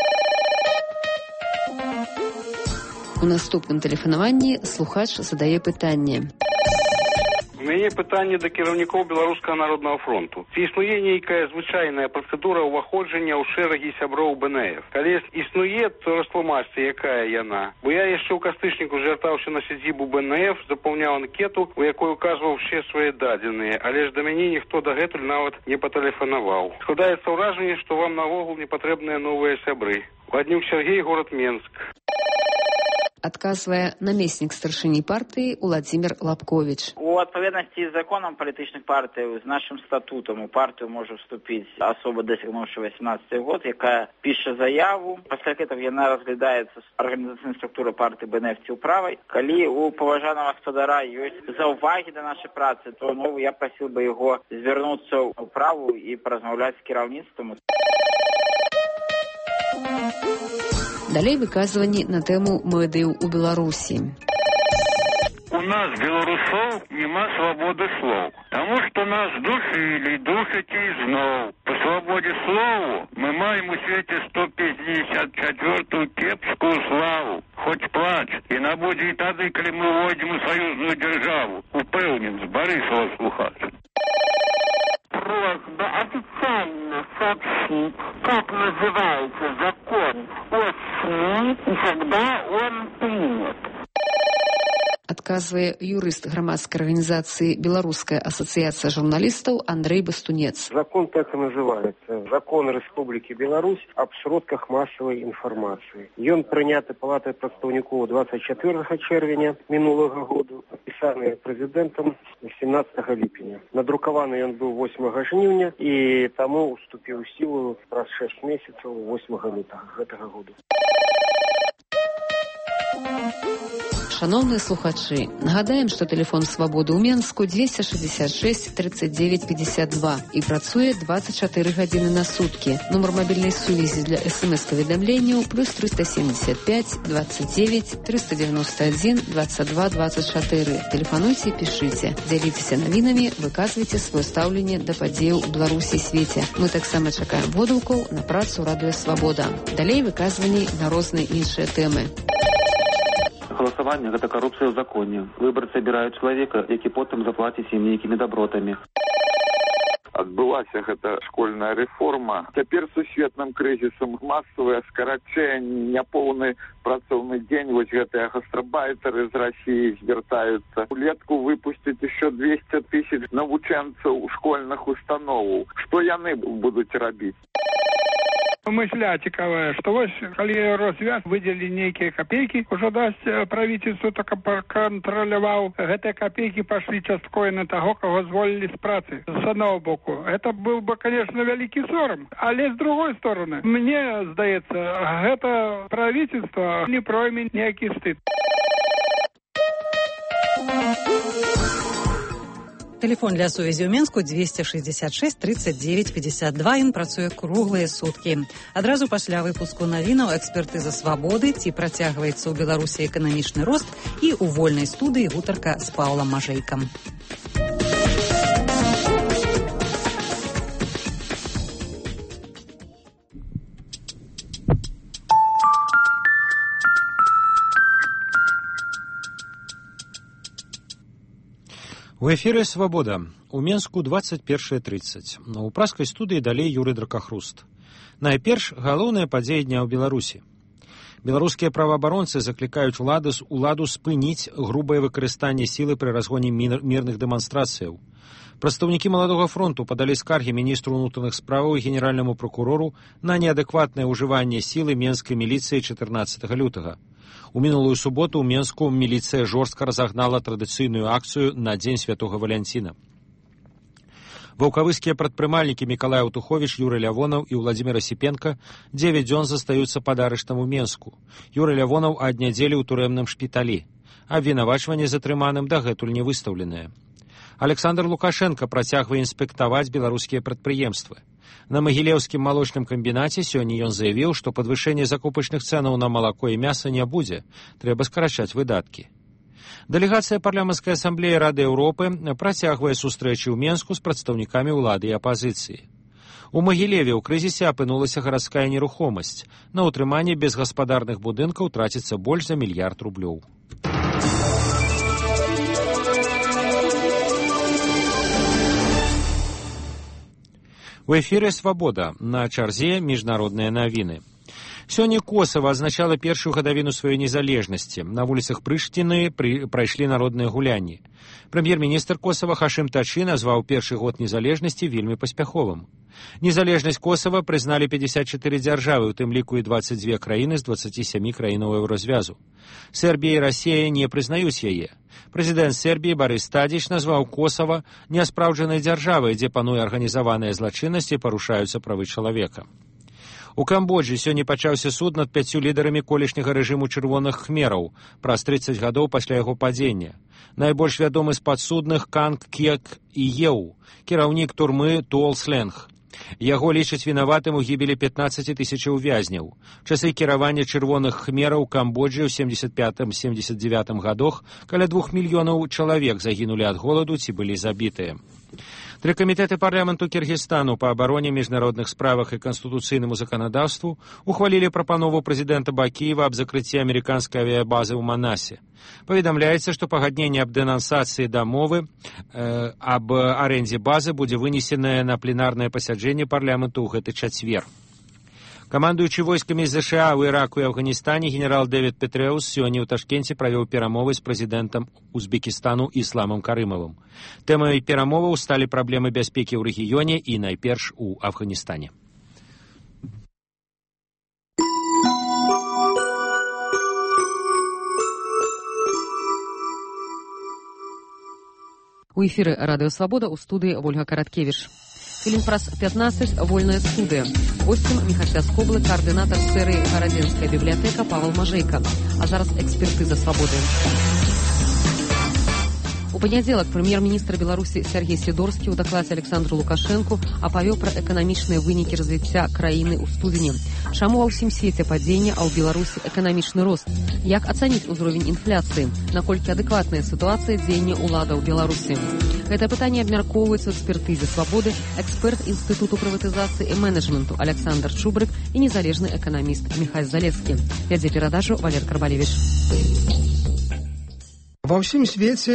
У наступным тэлефанаванні слухач задае пытанне.
У мяне пытанне да кіраўнікоў Беларускага народнага фронту. Ці існуе нейкая звычайная працэдура ўваходжання ў шэрагі сяброў бэ эн эф? Калі існуе, то растлумачце, якая яна. Бо я яшчэ ў кастрычніку звяртаўся на сядзібу бэ эн эф, запаўняў анкету, у якой указваў усе свае дадзеныя, але ж да мяне ніхто дагэтуль нават не патэлефанаваў. Складаецца ўражанне, што вам навогул не патрэбныя новыя сябры. Ваднюк Сергей, город Менск.
Адказвае намеснік старшыні партыі Уладзімір Лапковіч.
У адпаведнасці з законам палітычных партый, з нашым статутам у партыю можа вступіць асоба, дасягнуўшы васемнадцаты год, якая піша заяву. Пасля гэтага яна разглядаецца арганізацыйнай структуры партыі бэ эн эф ці ўправай. Калі у паважанага гаспадара ёсць заўвагі да нашай працы, то ну, я прасіў бы яго звярнуцца ў ўправу і паразмаўляць з кіраўніцтвам.
Далей выказванні на тэму медыяў у Беларусі.
У нас, беларусоў, няма свабоды слоў, таму што нас душылі, душаць і зноў. Па свабодзе слову мы маем у свеце сто пятьдесят четвёртую кепскую славу. Хоць плач, і набудзе і тады, калі мы ўвойдзем у саюзную дзяржаву. Упэўнен, з Барысава слухач.
Просьба официально сообщить, как называется закон о СМИ и когда он принят.
Адказвае юрыст грамадскай арганізацыі «Беларуская асацыяцыя журналістаў» Андрей Бастунец.
Закон так и называется. Закон Республики Беларусь об сродках массовой информации. Ён прыняты палатай прадстаўнікоў двадцать четвёртага чэрвеня мінулага году, падпісаны прэзідэнтам семнадцатага ліпеня. Надрукаваны ён быў восьмага жніўня і таму уступіў у сілу праз шэсць месяцаў восьмага лютага гэтага году.
Шановныя слухачы, нагадаем, што тэлефон «Свабоды» ў Менску двести шестьдесят шесть тридцать девять пятьдесят два і працуе двадцать четыре гадзіны на суткі. Нумар мабільнай сувязі для эс эм эс-паведамленняў плюс триста семьдесят пять двадцать девять триста девяносто один двадцать два двадцать четыре. Тэлефануйце, пішыце, дзяліцеся навінамі, выказвайце сваё стаўленне да падзеяў у Беларусі і свеце. Мы таксама чакаем водгукаў на працу радыё «Свабода». Далей выказванні на розныя іншыя тэмы.
Голосование – это коррупция в законе. Выборцы обирают человека, які потым заплаціць ім нейкімі добротамі.
Адбылася гэта школьная рэформа. Цяпер сусветным крызісам масавае скарачэнне, няпоўны працоўны дзень. Вось гэтыя гастрабайтары з Расіі звяртаюцца. Улетку выпусціць еще двести тысяч навучэнцаў школьных установаў. Што яны будуць рабіць?
Мысля цікавая, што вось, калі розвяз выдзелі нейкія копейкі, ужо дасць правительству так пракантраляваў. Гэтыя копейкі пашлі часткова на таго, каго зволілі з працы. З аднаго боку. Это быў бы, конечно, вялікі сорам. Але з другой стороны, мне здаецца, гэта правительство не пройме ніякі стыд.
Телефон для сувязі ў Менску двести шестьдесят шесть тридцать девять пятьдесят два. Ён працуе круглыя суткі. Адразу пасля выпуску навінаў экспертыза свабоды, ці працягваецца ў Беларусі эканамічны рост, і ў вольнай студыі гутарка з Паўлам Мажэйкам.
У эфіры «Свабода». У Менску двадцать первое тридцать. У праскай студыі далей Юрый Дракахруст. Найперш, галоўная падзея дня ў Беларусі. Беларускія праваабаронцы заклікаюць уладу, уладу спыніць грубае выкарыстанне сілы пры разгоне мірных дэманстрацыяў. Прадстаўнікі Маладога фронту падалі скаргі міністру ўнутраных справаў і генеральнаму пракурору на неадэкватнае ўжыванне сілы менскай міліцыі чатырнаццатага лютага. У мінулую суботу ў Менску міліцыя жорстка разагнала традыцыйную акцыю на дзень святога Валянціна. Ваўкавыскія прадпрымальнікі Мікалай Аўтуховіч, Юрый Лявонаў і Владзімір Асіпенка дзевяць дзён застаюцца пад арыштам у Менску. Юрый Лявонаў ад нядзелі ў турэмным шпіталі. Абвінавачванне затрыманым дагэтуль не выстаўленае. Александр Лукашенко працягвае інспектаваць беларускія прадпрыемствы. На Магілеўскім малочным камбінаце сёння ён заявіў, што падвышэнне закупачных цэнаў на малако і мяса не будзе, трэба скарачаць выдаткі. Дэлегацыя парламенцкай асамблеі Рады Еўропы працягвае сустрэчы ў Менску з прадстаўнікамі ўлады і апазіцыі. У Магілеве ў крызісе апынулася гарадская нерухомасць. На ўтрыманне безгаспадарных будынкаў траціцца больш за мільярд рублёў. У эфіры «Свабода». На чарзе міжнародныя навіны. Сёння Косава адзначала першую гадавіну сваёй незалежнасці. На вуліцах Прыштыны пры... прайшлі народныя гулянні. Прэм'ер-міністр Косава Хашым Тачы назваў першы год незалежнасці вельмі паспяховым. Незалежнасць Косава прызналі пятьдесят четыре дзяржавы, у тым ліку і двадцать две краіны з двадцати семи краінаў еўразвязу. Сербія і Расія не прызнаюць яе. Прэзідэнт Сербіі Барыс Тадзіч назваў Косава няспраўджанай дзяржавай, дзе пануе арганізаваная злачыннасць і парушаюцца правы чалавека. У Камбоджы сёння пачаўся суд над пяццю лідарамі колішняга рэжыму чырвоных хмераў праз тридцать гадоў пасля яго падзення. Найбольш вядомы з падсудных Канг Кек і Еў, кіраўнік турмы Туол Сленг. Яго лічаць вінаватым у гібелі пятнаццаці тысячаў вязняў. Часы кіравання чырвоных хмераў Камбоджы ў семьдесят пятым семьдесят девятым гадах каля двух мільёнаў чалавек загінулі ад голаду ці былі забітыя. Тры камітэты парламенту Кіргізстану па абароне, міжнародных справах і канстытуцыйнаму заканадаўству ухвалілі прапанову прэзідэнта Бакіева аб закрыцці амерыканскай авіябазы ў Манасе. Паведамляецца, што пагадненне аб дэнансацыі дамовы э, аб арэндзе базы будзе вынесенае на пленарнае пасяджэнне парламенту ў гэты чацвер. Камандуючы войскамі ЗША ў Іраку і Афганістане генерал Дэвід Петрэус сёння ў Ташкенце правёў перамовы з прэзідэнтам Узбекістану Ісламам Карымавым. Тэмай перамоваў сталі праблемы бяспекі ў рэгіёне і найперш у Афганістане.
У эфіры Радыё Свабода, у студыі Ольга Караткевіч. Хвілін праз пятнадцать вольная студыя. Гостем Міхася Скоблы, координатор серыі Гарадзенская бібліятэка Павел Мажэйка. А зараз экспертыза свабоды. У панядзелак прэм'ер-міністр Беларусі Сергей Сідорскі ў дакладзе Александру Лукашэнку апавёў пра эканамічныя вынікі развіцця краіны ў студзені. Чаму ва ўсім свеце падзенне, а ў Беларусі эканамічны рост? Як ацаніць узровень інфляцыі? Наколькі адэкватная сітуацыя дзеяння ўладаў Беларусі? Гэта пытанне абмяркоўваецца ў экспертызе свабоды эксперт Інстытуту прыватызацыі і менеджменту Александр Чубрык і незалежны эканаміст Міхась Залескі. Вядзе перадачу Валер Карбалевіч.
Во всем свете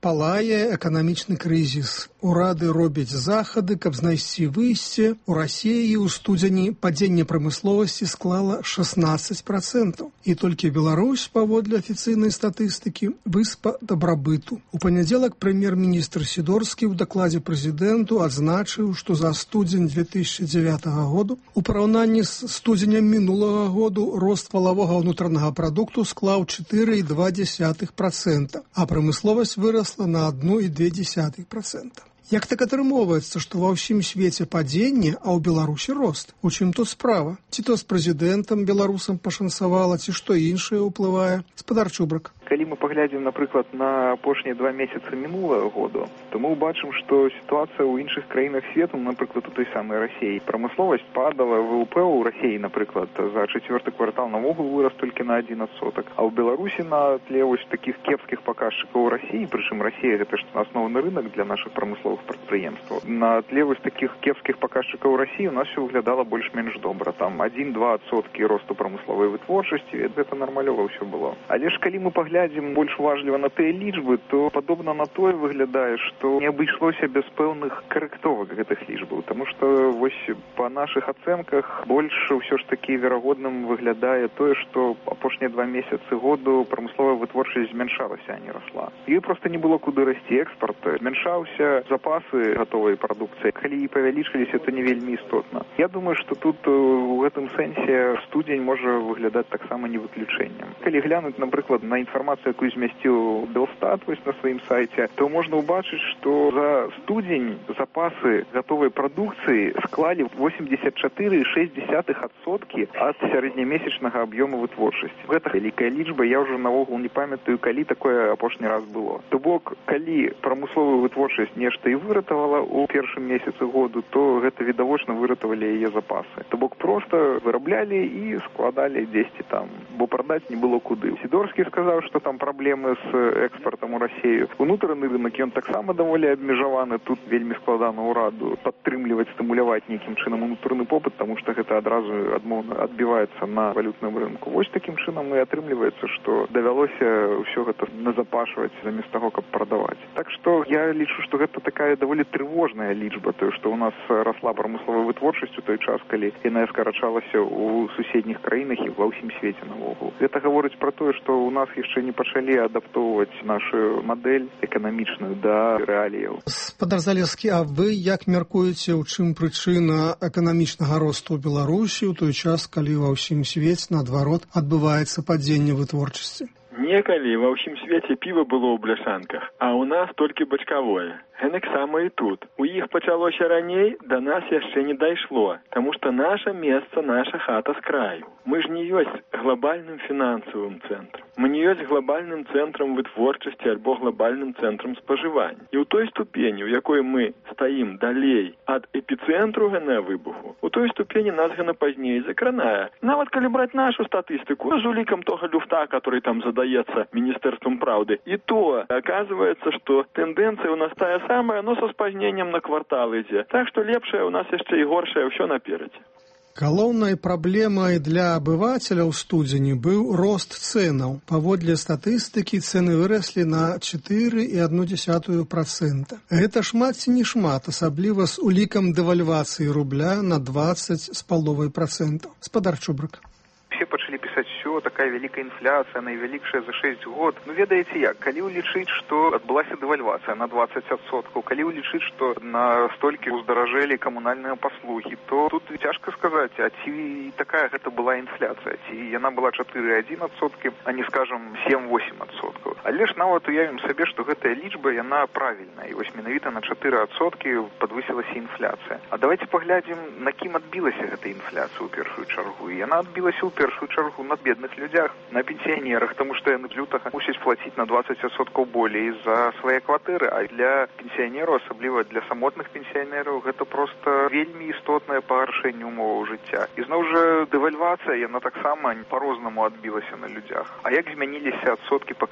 палае эканамічны крызіс. Урады робяць захады, каб знайсці выйсце. У Расіі ў студзені падзенне прамысловасці склала шестнадцать процентов. І толькі Беларусь, паводле афіцыйнай статыстыкі, выспа дабрабыту. У панядзелак прэм'ер-міністр Сідорскі ў дакладзе прэзідэнту адзначыў, што за студзень две тысячи девятого году у параўнанні з студзенем мінулага году рост валавога ўнутранага прадукту склаў четыре и два десятых процента, а прамысловасць вырасла на одна и две десятых процента. Як так атрымоўваецца, што ва ўсім свеце падзенне, а ў Беларусі рост? У чым тут справа? Ці то з прэзідэнтам беларусам пашанцавала, ці што іншае ўплывае? Спадар Чубрак.
Калі мы паглядзім, напрыклад, на апошнія два месяцы мінулага году, то мы ўбачым, што сітуацыя ў іншых краінах свету, напрыклад, у той самай Расіі, прамысловасць падала, ВВП ў Расіі, напрыклад, за чацвёрты квартал навогул вырас толькі на один адсотак, а ў Беларусі на тле вось такіх кепскіх паказчыкаў у Расіі, прычым Расія гэта ж асноўны рынак для нашых прамысловых прадпрыемстваў. На тле вось такіх кепскіх паказчыкаў у Расіі у нас все выглядала больш-менш добра. Там один-два адсоткі росту прамысловай вытворчасці, гэта нармалёва ўсё было. Але ж калі мы паглядзім глядзім больш важліва на тыя лічбы, то падобна на тое выглядае, што не абышлося без пэўных карэктовак гэтых лічбаў, таму што вось па нашых ацэнках больш ўсё ж такі верагодным выглядае тое, што апошнія два месяцы году прамысловая вытворчасць змяншалася, а не расла. Ёй проста не было куды расці экспарт, змяншаўся запасы гатовай прадукцыі. Калі і павялічыліся, то не вельмі істотна. Я думаю, што тут у гэтым сэнсе студзень можа выглядаць таксама не выключэннем. Калі глянуць, напрыклад, на інфармацыю, якую змясціў Белстат вось на сваім сайце, то можна ўбачыць, што за студзень запасы гатовай прадукцыі склалі восемьдесят четыре и шесть десятых адсоткі ад сярэднямесячнага аб'ёму вытворчасці. Гэта вялікая лічба, я ўжо навогул не памятаю, калі такое апошні раз было. То бок, калі прамысловую вытворчасць нешта і выратавала ў першым месяцы году, то гэта відавочна выратавалі яе запасы. То бок проста выраблялі і складалі дзесьці там, бо прадаць не было куды. Сідорскі сказаў, што там праблемы з экспартам у Расію. Унутраны рынок, ён таксама даволі абмежаваны. Тут вельмі складана ўраду падтрымліваць, стымуляваць нейкім чынам унутраны попыт, таму што гэта адразу адмоўна адбіваецца на валютным рынку. Вось такім чынам і атрымліваецца, што давялося ўсё гэта назапашваць замест таго, каб прадаваць. Так што я лічу, што гэта такая даволі трывожная лічба, тое, што ў нас расла прамысловая вытворчасць у той час, калі яна скарачалася ў суседніх краінах і ва ўсім свеце навогул. Гэта гаворыць пра тое, што ў нас яшчэ не пачалі адаптоўваць нашу мадэль эканамічную да рэаліяў.
Спадар Залескі, а вы як мяркуеце, у чым прычына эканамічнага росту ў Беларусі ў той час, калі ва ўсім свеце, наадварот, адбываецца падзенне вытворчасці?
Некалі ва ўсім свеце піва было ў бляшанках, а ў нас толькі бачкавое. Гэнак сама і тут. У іх пачалося раней, да нас яшчэ не дайшло, таму што наша месца, наша хата з краю. Мы ж не ёсць глобальным фінансавым цэнтрам. Мы не ёсць глобальным цэнтрам вытворчасці альбо глобальным цэнтрам спажывання. І ў той ступені, у якой мы стаім далей ад эпіцэнтру гэнага выбуху, у той ступені нас гэна пазней закранае. Нават калі браць нашу статыстыку з улікам того люфта, который там задаецца Міністэрствам праўды, і то аказваецца, што тэндэнцыя ў нас тая самая, но са спазненнем на квартал ідзе. Так што лепшае ў нас яшчэ і горшае ўсё наперадзе.
Галоўнай праблемай для абывацеляў студзені быў рост цэнаў. Паводле статыстыкі цэны выраслі на четыре и одну десятую процента. Гэта шмат ці не шмат, асабліва з улікам дэвальвацыі рубля на двадцать з паловай процентаў. Спадар Чубрак.
Все пачалі пісаць, все, такая вялікая інфляцыя, найвялікшая за шесть год. Ну, ведаеце як, калі ўлічыць, што адбылася дэвальвацыя на двадцать адсоткаў, калі ўлічыць, што на столькі ўздаражэлі камунальныя паслугі, то тут цяжка сказаць, а ці такая гэта была інфляцыя, ці яна была четыре и одна адсоткі, а не, скажем, семь-восемь адсоткаў. Але ж нават уявім сабе, што гэтая лічба, яна правільная, і вось менавіта на четыре адсоткі падвысілася інфляцыя. А давайте паглядзім, на кім адбілася гэта інфляцыя ў першую чаргу. І яна адбілася ў першую чаргу на бедных людзях, на пенсіянерах, таму што яны лютага мусяць плаціць на двадцать адсоткаў болей за свае кватэры, а для пенсіянераў, асабліва для самотных пенсіянераў, гэта проста вельмі істотнае пагаршэнне умоваў жыцця. І зноў жа дэвальвацыя, яна таксама па-рознаму адбілася на людзях. А як змяніліся адсоткі па крэдытах?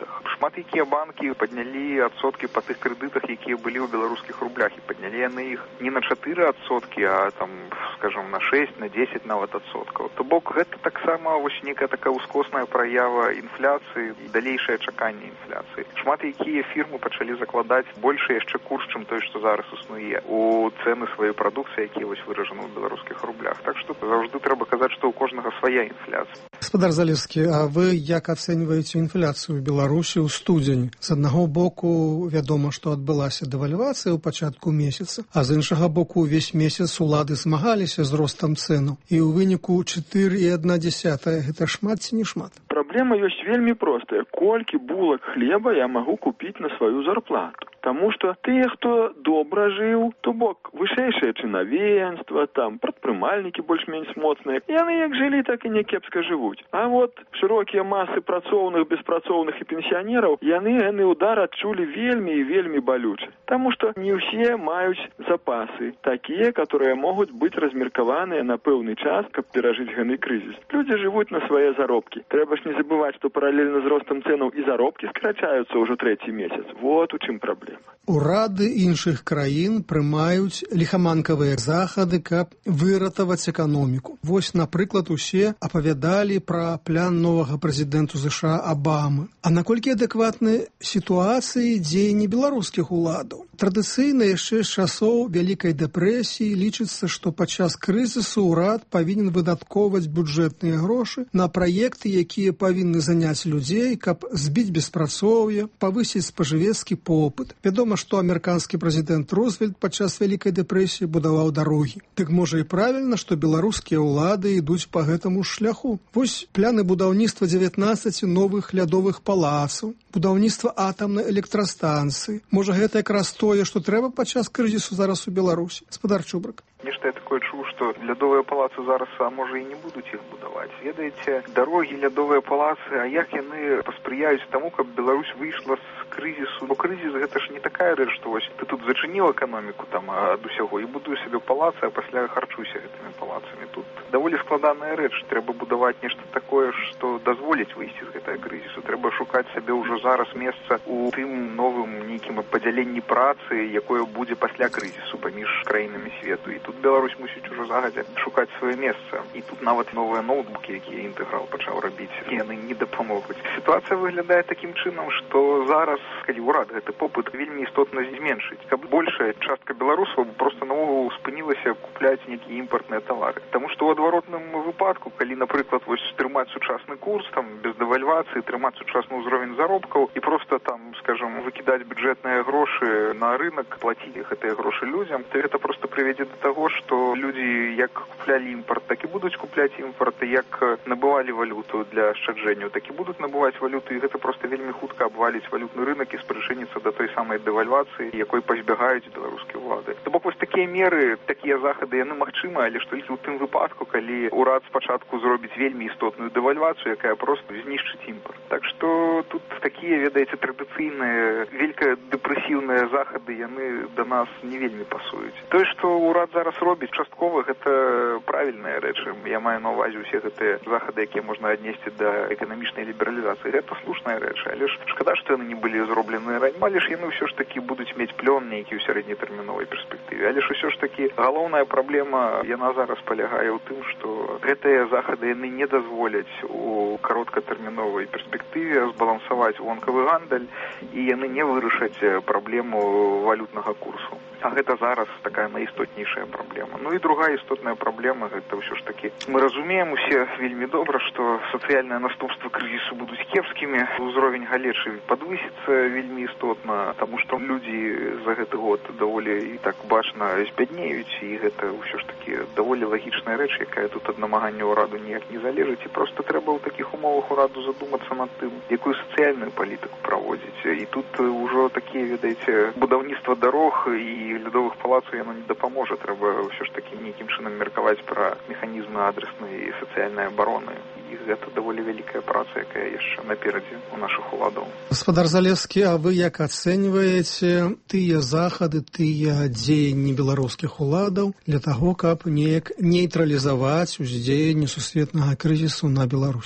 крэдытах. Шмат якія банкі паднялі адсоткі па тых крэдытах, якія былі ў беларускіх рублях, і паднялі яны іх не на чатыры адсоткі, а там, скажем, на шэсць, на дзесяць нават адсоткаў. То бок гэта таксама вось некая такая ускосная праява інфляцыі і далейшае чаканне інфляцыі. Шмат якія фірмы пачалі закладаць большы яшчэ курс, чым той, што зараз існуе, у цэны сваёй прадукцыі, якія вось выражаны ў беларускіх рублях. Так што заўжды трэба казаць, што ў кожнага свая інфляцыя.
Гаспадар Залескі, а вы як ацэньваеце інфляцыю ў Беларусі ў студзені? З аднаго боку, вядома, што адбылася дэвальвацыя ў пачатку месяца, а з іншага боку, увесь месяц улады змагаліся з ростам цэнаў. І ў выніку чатыры і адна дзесятая. Гэта шмат ці не шмат?
Праблема ёсць вельмі простая. Колькі булак хлеба я магу купіць на сваю зарплату? Таму што тыя, хто добра жыў, то бок вышэйшае чынавенства, там прадпрымальнікі больш-менш моцныя, яны як жылі, так і не кепска жывуць. А вот шырокія масы працоўных, беспрацоўных і пенсіянераў, яны гэны удар адчулі вельмі і вельмі балюча. Таму што не ўсе маюць запасы, такія, которые могуць быць размеркаваныя на пэўны час, каб перажыць гэны крызіс. Людзі жывуць на свае заробкі. Трэба ж не забываць, што паралельна з ростам цэнаў і заробкі скрачаюцца ўжо трэці месяц. Вот у чым праблема.
Урады іншых краін прымаюць ліхаманкавыя захады, каб выратаваць эканоміку. Вось, напрыклад, усе апавядалі пра план новага прэзідэнту ЗША Абамы. А наколькі адэкватны сітуацыі дзеянні беларускіх уладаў? Традыцыйна яшчэ з часоў Вялікай дэпрэсіі лічыцца, што падчас крызісу ўрад павінен выдаткоўваць бюджэтныя грошы на праекты, якія павінны заняць людзей, каб збіць беспрацоўе, павысіць спажывецкі попыт. Вядома, што амерыканскі прэзідэнт Рузвельт падчас Вялікай дэпрэсіі будаваў дарогі. Дык можа і правільна, што беларускія ўлады ідуць па гэтаму шляху. Вось пляны будаўніцтва дзевятнаццаці новых лядовых палацаў, будаўніцтва атамнай электрастанцыі. Можа, гэта якраз тое, што трэба падчас крызісу зараз у Беларусі? Гаспадар Чубрак.
Нешта я такое чуў, што лядовыя палацы зараз, а можа і не будуць іх будаваць. Ведаеце, дарогі, лядовыя палацы, а як яны паспрыяюць таму, каб Беларусь выйшла з крызісу? Бо крызіс гэта ж не такая рэч, што вось ты тут зачыніў эканоміку там ад усяго і будуй сабе палацы, а пасля харчуйся гэтымі палацамі. Тут даволі складаная рэч. Трэба будаваць нешта такое, што дазволіць выйсці з гэтага крызісу. Трэба шукаць сабе ўжо зараз месца ў тым новым нейкім падзяленні працы, якое будзе пасля крызісу паміж краінамі свету. І тут Беларусь мусіць ужо загадзя шукаць сваё месца. І тут нават новыя ноутбукі, якія інтэграл пачаў рабіць, яны не дапамогуць. Сітуацыя выглядае такім чынам, што зараз, калі ўрад гэты попыт вельмі істотна зменшыць, каб большая частка беларусаў проста наогул спынілася купляць нейкія імпартныя тавары. Таму што ў адваротным выпадку, калі, напрыклад, вось трымаць сучасны курс, там без дэвальвацыі, трымаць сучасны ўзровень заробкаў і проста там, скажем, выкідаць бюджэтныя грошы на рынок, плаціць гэтыя грошы людзям, то гэта проста прывядзе да таго, што людзі як куплялі імпарт, так і будуць купляць імпарт, як набывалі валюту для ашчаджэнняў, так і будуць набываць валюту, і гэта проста вельмі хутка абваліць валютны рынок і спрычыніцца да той самай дэвальвацыі, якой пазбягаюць беларускія ўлады. То бок вось такія меры, такія захады, яны магчымы, але ж толькі ў тым выпадку, калі ўрад спачатку зробіць вельмі істотную дэвальвацыю, якая проста знішчыць імпарт. Так што тут такія, ведаеце, традыцыйныя, великадэпрэсіўныя захады, яны да нас не вельмі пасуюць. Тое, што ўрад зараз робіць часткова, гэта правільная рэч. Я маю на ўвазе ўсе гэтыя захады, якія можна аднесці да эканамічнай лібералізацыі. Гэта слушная рэч, але ж шкада, што яны не былі зроблены раней. Але ж яны ўсё ж такі будуць мець плён нейкі ў сярэднетэрміновай перспектыве. Але ж усё ж такі галоўная праблема, яна зараз палягае ў тым, што гэтыя захады яны не дазволяць у кароткатэрміновай перспектыве збалансаваць вонкавы гандаль, і яны не вырашаць праблему валютнага курсу. А гэта зараз такая найістотнейшая праблема. Ну і другая істотная праблема, гэта ўсё ж такі. Мы разумеем усе вельмі добра, што сацыяльныя наступствы крызісу будуць кепскімі, ўзровень галечы падвысіцца вельмі істотна, таму што людзі за гэты год даволі і так бачна збяднеюць, і гэта ўсё ж такі даволі лагічная рэч, якая тут ад намагання ўраду ніяк не залежыць, і проста трэба ў такіх умовах ураду задумацца над тым, якую сацыяльную палітыку праводзіць. І тут ужо такія, ведаеце, будаўніцтва дарог і лядовых палацаў яно не дапаможа. Трэба ўсё ж такі нейкім чынам меркаваць пра механізмы адраснай і сацыяльнай абароны. І гэта даволі вялікая праца, якая яшчэ наперадзе у нашых уладаў.
Гаспадар Залескі, а вы як ацэньваеце тыя захады, тыя дзеянні беларускіх уладаў для таго, каб неяк нейтралізаваць уздзеянне сусветнага крызісу на Беларусь?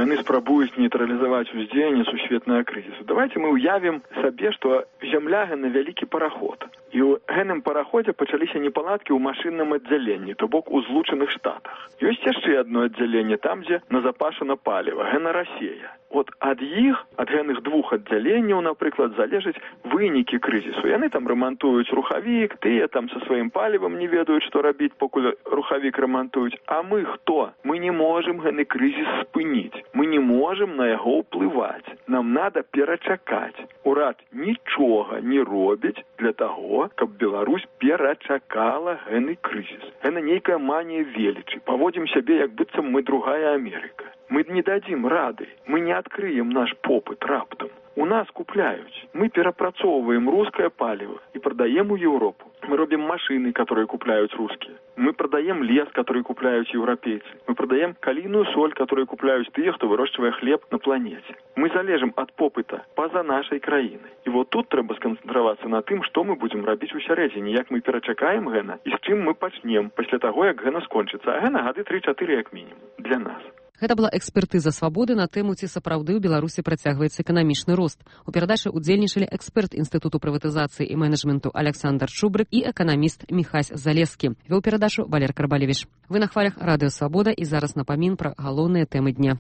яны спрабуюць нейтралізаваць уздзеянне сусветнага крызісу. Давайте мы уявім сабе, што зямля гэта вялікі параход. І ў гэтым параходзе пачаліся непаладкі ў машынным аддзяленні, то бок у Злучаных Штатах. Ёсць яшчэ адно аддзяленне там, дзе назапашана паліва, гэта Расія. От ад іх, ад гэтых двух аддзяленняў, напрыклад, залежаць вынікі крызісу. Яны там рамантуюць рухавік, тыя там са сваім палівам не ведаюць, што рабіць, покуль рухавік рамантуюць. А мы хто? Мы не можам гэты крызіс спыніць. Мы не можам на яго ўплываць. Нам надо перачакаць. Урад нічога не робіць для таго, каб Беларусь перачакала гэты крызіс. Гэта нейкая манія велічы. Паводзім сябе, як быццам мы другая Амерыка. Мы не дадзім рады, мы не адкрыем наш попыт раптам. У нас купляюць. Мы перапрацоўваем рускае паліва і прадаем у Еўропу. Мы робім машыны, которые купляюць рускія. Мы прадаем лес, который купляюць еўрапейцы. Мы прадаем калійную соль, которую купляюць тыя, хто вырошчвае хлеб на планеце. Мы залежым ад попыта па-за нашай краіны. І вот тут трэба сканцэнтравацца на тым, што мы будзем рабіць у сярэдзіне, як мы перачакаем гэта і з чым мы пачнем пасля таго, як гэта скончыцца. А гэта гады тры-чатыры як мінімум для нас.
Гэта была экспертыза «Свабоды» на тэму, ці сапраўды ў Беларусі працягваецца эканамічны рост. У перадачы ўдзельнічалі эксперт Інстытуту прыватызацыі і менеджменту Александр Чубрык і эканаміст Міхась Залескі. Вёў перадачу Валер Карбалевіч. Вы на хвалях радыё «Свабода» і зараз напамін пра галоўныя тэмы дня.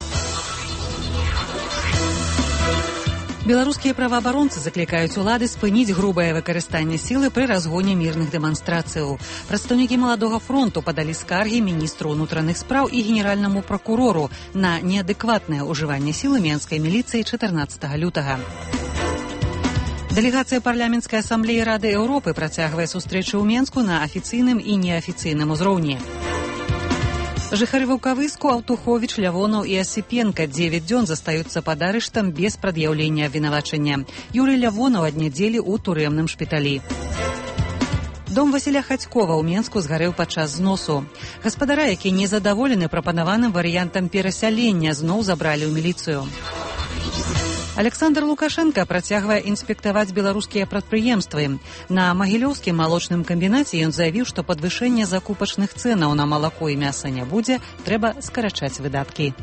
Беларускія праваабаронцы заклікаюць улады спыніць грубае выкарыстанне сілы пры разгоне мірных дэманстрацыяў. Прадстаўнікі маладога фронту падалі скаргі міністру ўнутраных спраў і генеральнаму пракурору на неадэкватнае ўжыванне сілы менскай міліцыі чатырнаццатага лютага. Дэлегацыя парламенцкай асамблеі Рады Еўропы працягвае сустрэчы ў Менску на афіцыйным і неафіцыйным узроўні. Жыхары Ваўкавыску, Аўтуховіч, Лявонаў і Асіпенка дзевяць дзён застаюцца пад арыштам без прад'яўлення абвінавачання. Юрый Лявонаў ад нядзелі ў турэмным шпіталі. Дом Васіля Хацькова ў Менску згарэў падчас зносу. Гаспадара, які незадаволены прапанаваным варыянтам перасялення, зноў забралі ў міліцыю. Александр Лукашенко працягвае інспектаваць беларускія прадпрыемствы. На Магілёўскім малочным камбінаце ён заявіў, што падвышэння закупачных цэнаў на малако і мяса не будзе, трэба скарачаць выдаткі.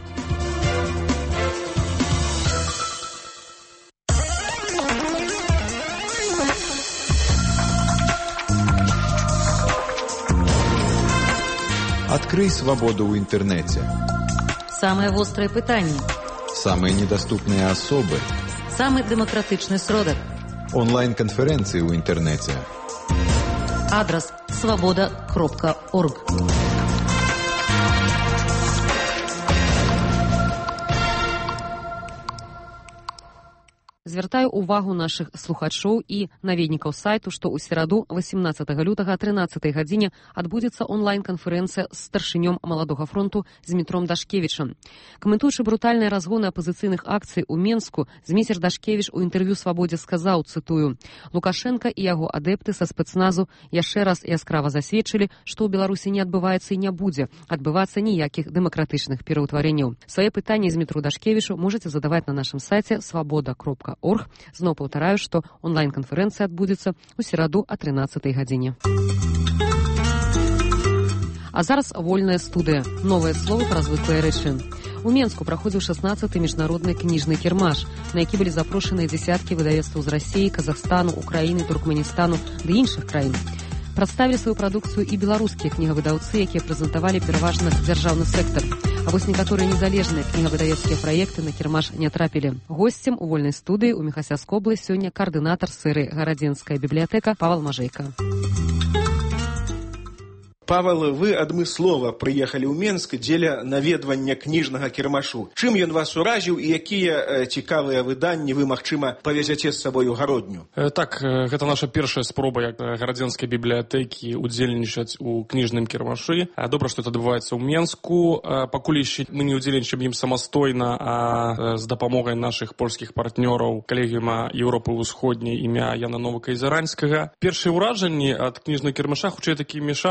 Открый свободу ў інтэрнэце.
Самыя вострыя пытанні.
Самые недоступные особы.
Самый демократичный сродок.
Онлайн-конференции в интернете.
Адрес свобода кропка орг. Звяртаю увагу нашых слухачоў і наведнікаў сайту, што ў сераду васемнаццатага лютага о трынаццатай гадзіне адбудзецца онлайн-канферэнцыя з старшынём маладога фронту Змітром Дашкевічам. Каментуючы брутальныя разгоны апазіцыйных акцый у Менску, Зміцер Дашкевіч у інтэрв'ю «Свабодзе» сказаў, цытую: «Лукашенка і яго адэпты са спецназу яшчэ раз яскрава засведчылі, што ў Беларусі не адбываецца і не будзе адбывацца ніякіх дэмакратычных пераўтварэнняў». Свае пытанні Змітру Дашкевічу можаце задаваць на нашым сайце свабода кропка орг. Зноў паўтараю, што онлайн-канферэнцыя адбудзецца ў сераду о трынаццатай гадзіне. А зараз вольная студыя. Новыя словы пра звыклыя рэчы. У Менску праходзіў шаснаццаты міжнародны кніжны кірмаш, на які былі запрошаныя дзясяткі выдавецтваў з Расіі, Казахстану, Украіны, Туркменістану ды іншых краін. Прадставілі сваю прадукцыю і беларускія кнігавыдаўцы, якія прэзентавалі пераважна дзяржаўны сектар. А вось некаторыя незалежныя кнігавыдавецкія праекты на кірмаш не трапілі. Госцем у вольнай студыі ў Міхася Скоблы сёння каардынатар сэры Гарадзенская бібліятэка Павал Мажэйка.
Павел, вы адмыслова прыехалі ў Менск дзеля наведвання кніжнага кірмашу. Чым ён вас уразіў і якія э, цікавыя выданні вы, магчыма, павезяце з сабою гародню?
Э, так, э, гэта наша першая спроба як Гарадзенскай бібліятэкі удзельнічаць у кніжным кірмашы. А добра, што это адбываецца ў Менску. А, пакуль яшчэ мы не удзельнічаем ім самастойна, а з дапамогай нашых польскіх партнёраў калегіума Еўропы ўсходняй імя Яна Новака-Ізаранскага. Першыя ўражанні ад кніжнага кірмаша хутчэй такія мешаны. З аднаго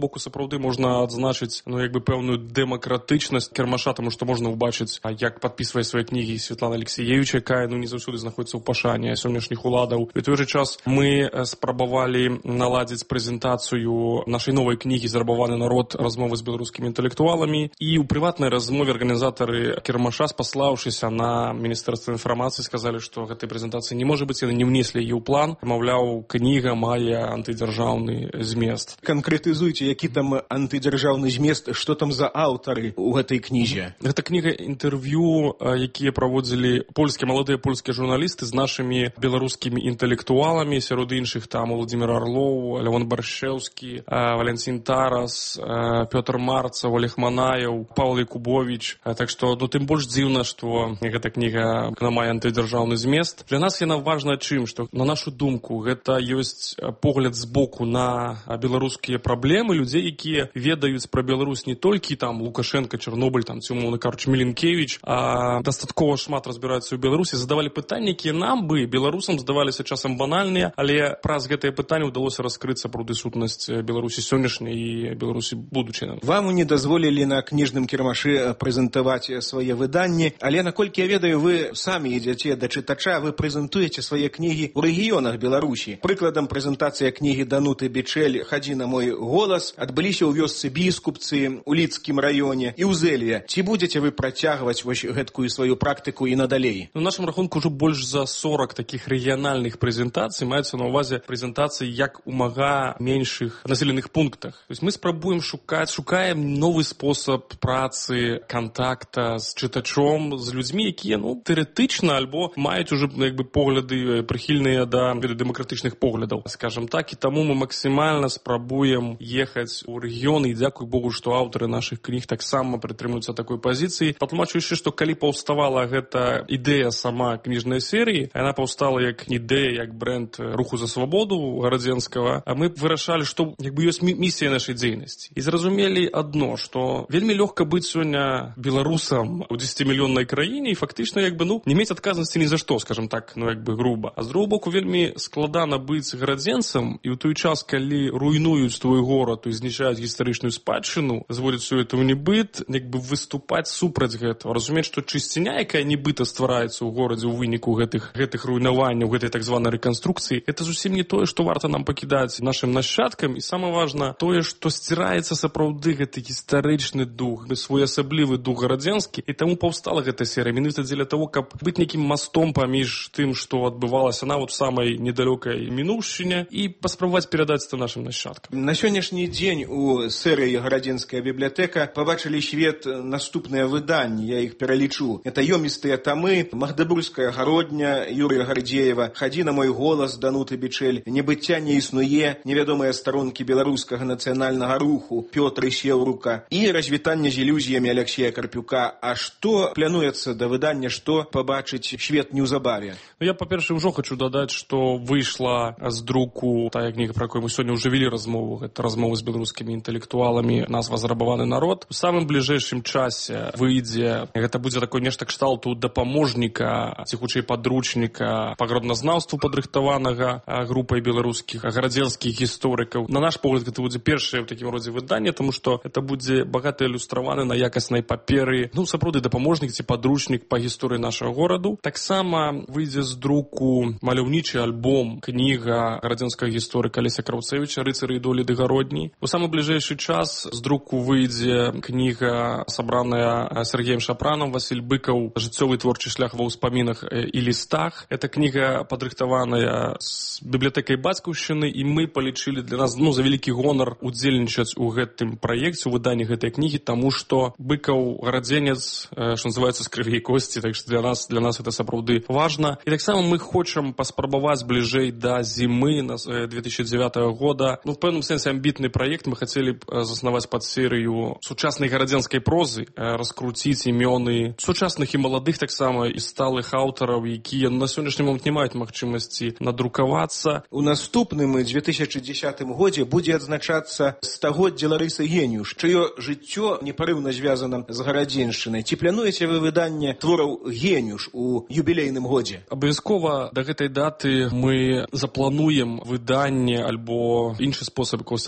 боку сапраўды можна адзначыць ну як бы пэўную дэмакратычнасць кірмаша, тому што можна ўбачыць, як падпісвае свае кнігі Святлана Алексеевича, якая ну не заўсёды знаходзіцца ў пашане сённяшніх уладаў. І ў той жа час мы спрабавалі наладзіць прэзентацыю нашай новай кнігі «Зарабаваны народ. Размовы з беларускімі інтэлектуаламі». І ў прыватнай размове арганізатары кірмаша, спаслаўшыся на Міністэрства інфармацыі, сказалі, што гэтай прэзентацыі не можа быць, яны не ўнеслі яе ў план. Маўляў, кніга мае антыдзяржаўны змест.
Канкрэтызуйце, які там антыдзяржаўны змест, што там за аўтары ў гэтай кнізе?
Гэта кніга інтэрв'ю, якія праводзілі польскія, маладыя польскія журналісты з нашымі беларускімі інтэлектуаламі, сярод іншых там Владимир Орлоў, Лявон Баршчэўскі, Валянцін Тарас, Пётр Марцаў, Олег Манаеў, Павел Якубович. Так што ну, тым больш дзіўна, што гэта кніга мае антыдзяржаўны змест. Для нас яна важна чым, што на нашу думку гэта ёсць погляд з боку на беларускія праблемы людзей, якія ведаюць пра Беларусь не толькі там Лукашенко, Чарнобыль, там ці умоўна кажучы Міленкевич, а дастаткова шмат разбіраюцца ў Беларусі, задавалі пытанні, якія нам бы беларусам здаваліся часам банальныя, але праз гэтыя пытанні ўдалося раскрыцца пра сутнасць Беларусі сённяшняй і Беларусі будучай.
Вам не дазволілі на кніжным кірмашы прэзентаваць свае выданні, але наколькі я ведаю, вы самі ідзяце да чытача, вы прэзентуеце свае кнігі ў рэгіёнах Беларусі. Прыкладам, прэзентацыя кнігі Дануты Бичэль «Хадзі на мой голас» адбыліся ў вёсцы Біскупцы, у Лідскім раёне і ў Зэлье. Ці будзеце вы працягваць вось гэткую сваю практыку і надалей?
У нашым рахунку ўжо больш за сорок такіх рэгіянальных прэзентацый, маюцца на ўвазе прэзентацыі як у мага меншых населеных пунктах. То есть мы спрабуем шукаць, шукаем новы спосаб працы, кантакта з чытачом, з людзьмі, якія ну тэоретычна альбо маюць ужо як бы погляды прыхільныя да дэмакратычных поглядаў, скажем так, і таму мы максімальна спрабуем ехаць у рэгіёны, і дзякуй Богу, што аўтары нашых кніг таксама прытрымліваюцца такой пазіцыі. Патлумачу яшчэ, што калі паўставала гэта ідэя сама кніжнай серыі, яна паўстала як ідэя, як бренд руху за свабоду гарадзенскага, а мы вырашалі, што як бы ёсць місія нашай дзейнасці. І зразумелі адно, што вельмі лёгка быць сёння беларусам у дзесяцімільённай краіне і фактычна як бы ну не мець адказнасці ні за што, скажем так, ну як бы груба. А з другого боку вельмі складана быць гарадзенцам, і ў той час, калі руйнуюць твой горад і знішчаюць гістарычную спадчыну, зводзяць усё гэта ў небыт, як бы выступаць супраць гэтага, разумець, што чысціня, якая нібыта ствараецца ў горадзе ў выніку гэтых гэтых руйнаванняў, гэтай так званай рэканструкцыі, гэта зусім не тое, што варта нам пакідаць нашым нашчадкам, і самае важна тое, што сціраецца сапраўды гэты гістарычны дух, своеасаблівы дух гарадзенскі, і таму паўстала гэта серыя менавіта дзеля таго, каб быць нейкім мастом паміж тым, што адбывалася нават самай недалёкай мінуўшчыне, і паспрабаваць перадаць это нашым нашчадкам.
На сённяшні дзень у серыі «Гарадзенская бібліятэка» пабачылі свет наступныя выданні, я іх пералічу. Это «Ёмістыя тамы», «Магдебургская гародня» Юрія Гардзеева, «Хадзі на мой голас» Дануты Бичэль, «Небыцця не існуе», «Невядомыя старонкі беларускага нацыянальнага руху» Пётра Сеўрука і «Развітанне з ілюзіямі» Аляксея Карпюка. А што плануецца да выдання, што пабачыць свет неўзабаве?
Ну, я, па-перше, ўжо хочу дадаць, што выйшла з друку тая кніга, пра якую мы сёння ўжо вялі размову, гэта размовы з беларускімі інтэлектуаламі, назва «Зарабаваны народ». У самым бліжэйшым часе выйдзе, гэта будзе такое нешта кшталту дапаможніка, ці хутчэй падручніка па гарадназнаўству падрыхтаванага групай беларускіх гарадзенскіх гісторыкаў. На наш погляд, гэта будзе першае ў такім родзе выданне, тому што это будзе багата ілюстраваны на якаснай паперы, ну, сапраўды дапаможнік ці падручнік па гісторыі нашага гораду. Таксама выйдзе з друку маляўнічы альбом, кніга гарадзенскага гісторыка Алеся Краўцевіча «Рыцары і долі дэгародні». У самы бліжэйшы час з друку выйдзе кніга, сабраная Сергеем Шапранам, Васіль Быкаў «Жыццёвы творчы шлях ва ўспамінах і лістах». Эта кніга падрыхтаваная з бібліятэкай бацькаўшчыны, і мы палічылі для нас ну, за вялікі гонар удзельнічаць у гэтым праекце, у выданні гэтай кнігі, таму што Быкаў гарадзенец, што называецца з крыві і косці, так што для нас для нас это сапраўды важна. І таксама мы хочам паспрабаваць бліжэй да зімы на две тысячи девятого года. Ну, в пэўным сэнсе амбітны праект. Мы хацелі б заснаваць пад серыю сучаснай гарадзенскай прозы, раскруціць імёны сучасных і маладых таксама і сталых аўтараў, якія на сённяшні момант не маюць магчымасці надрукавацца.
У наступным две тысячи десятым годзе будзе адзначацца стагоддзе Ларысы Геніуш, чыё жыццё непарыўна звязана з гарадзеншчынай. Ці плануеце вы выданне твораў Геніуш у юбілейным годзе?
Абавязкова да гэтай даты мы заплануем выданне альбо іншы спосаб адзначэння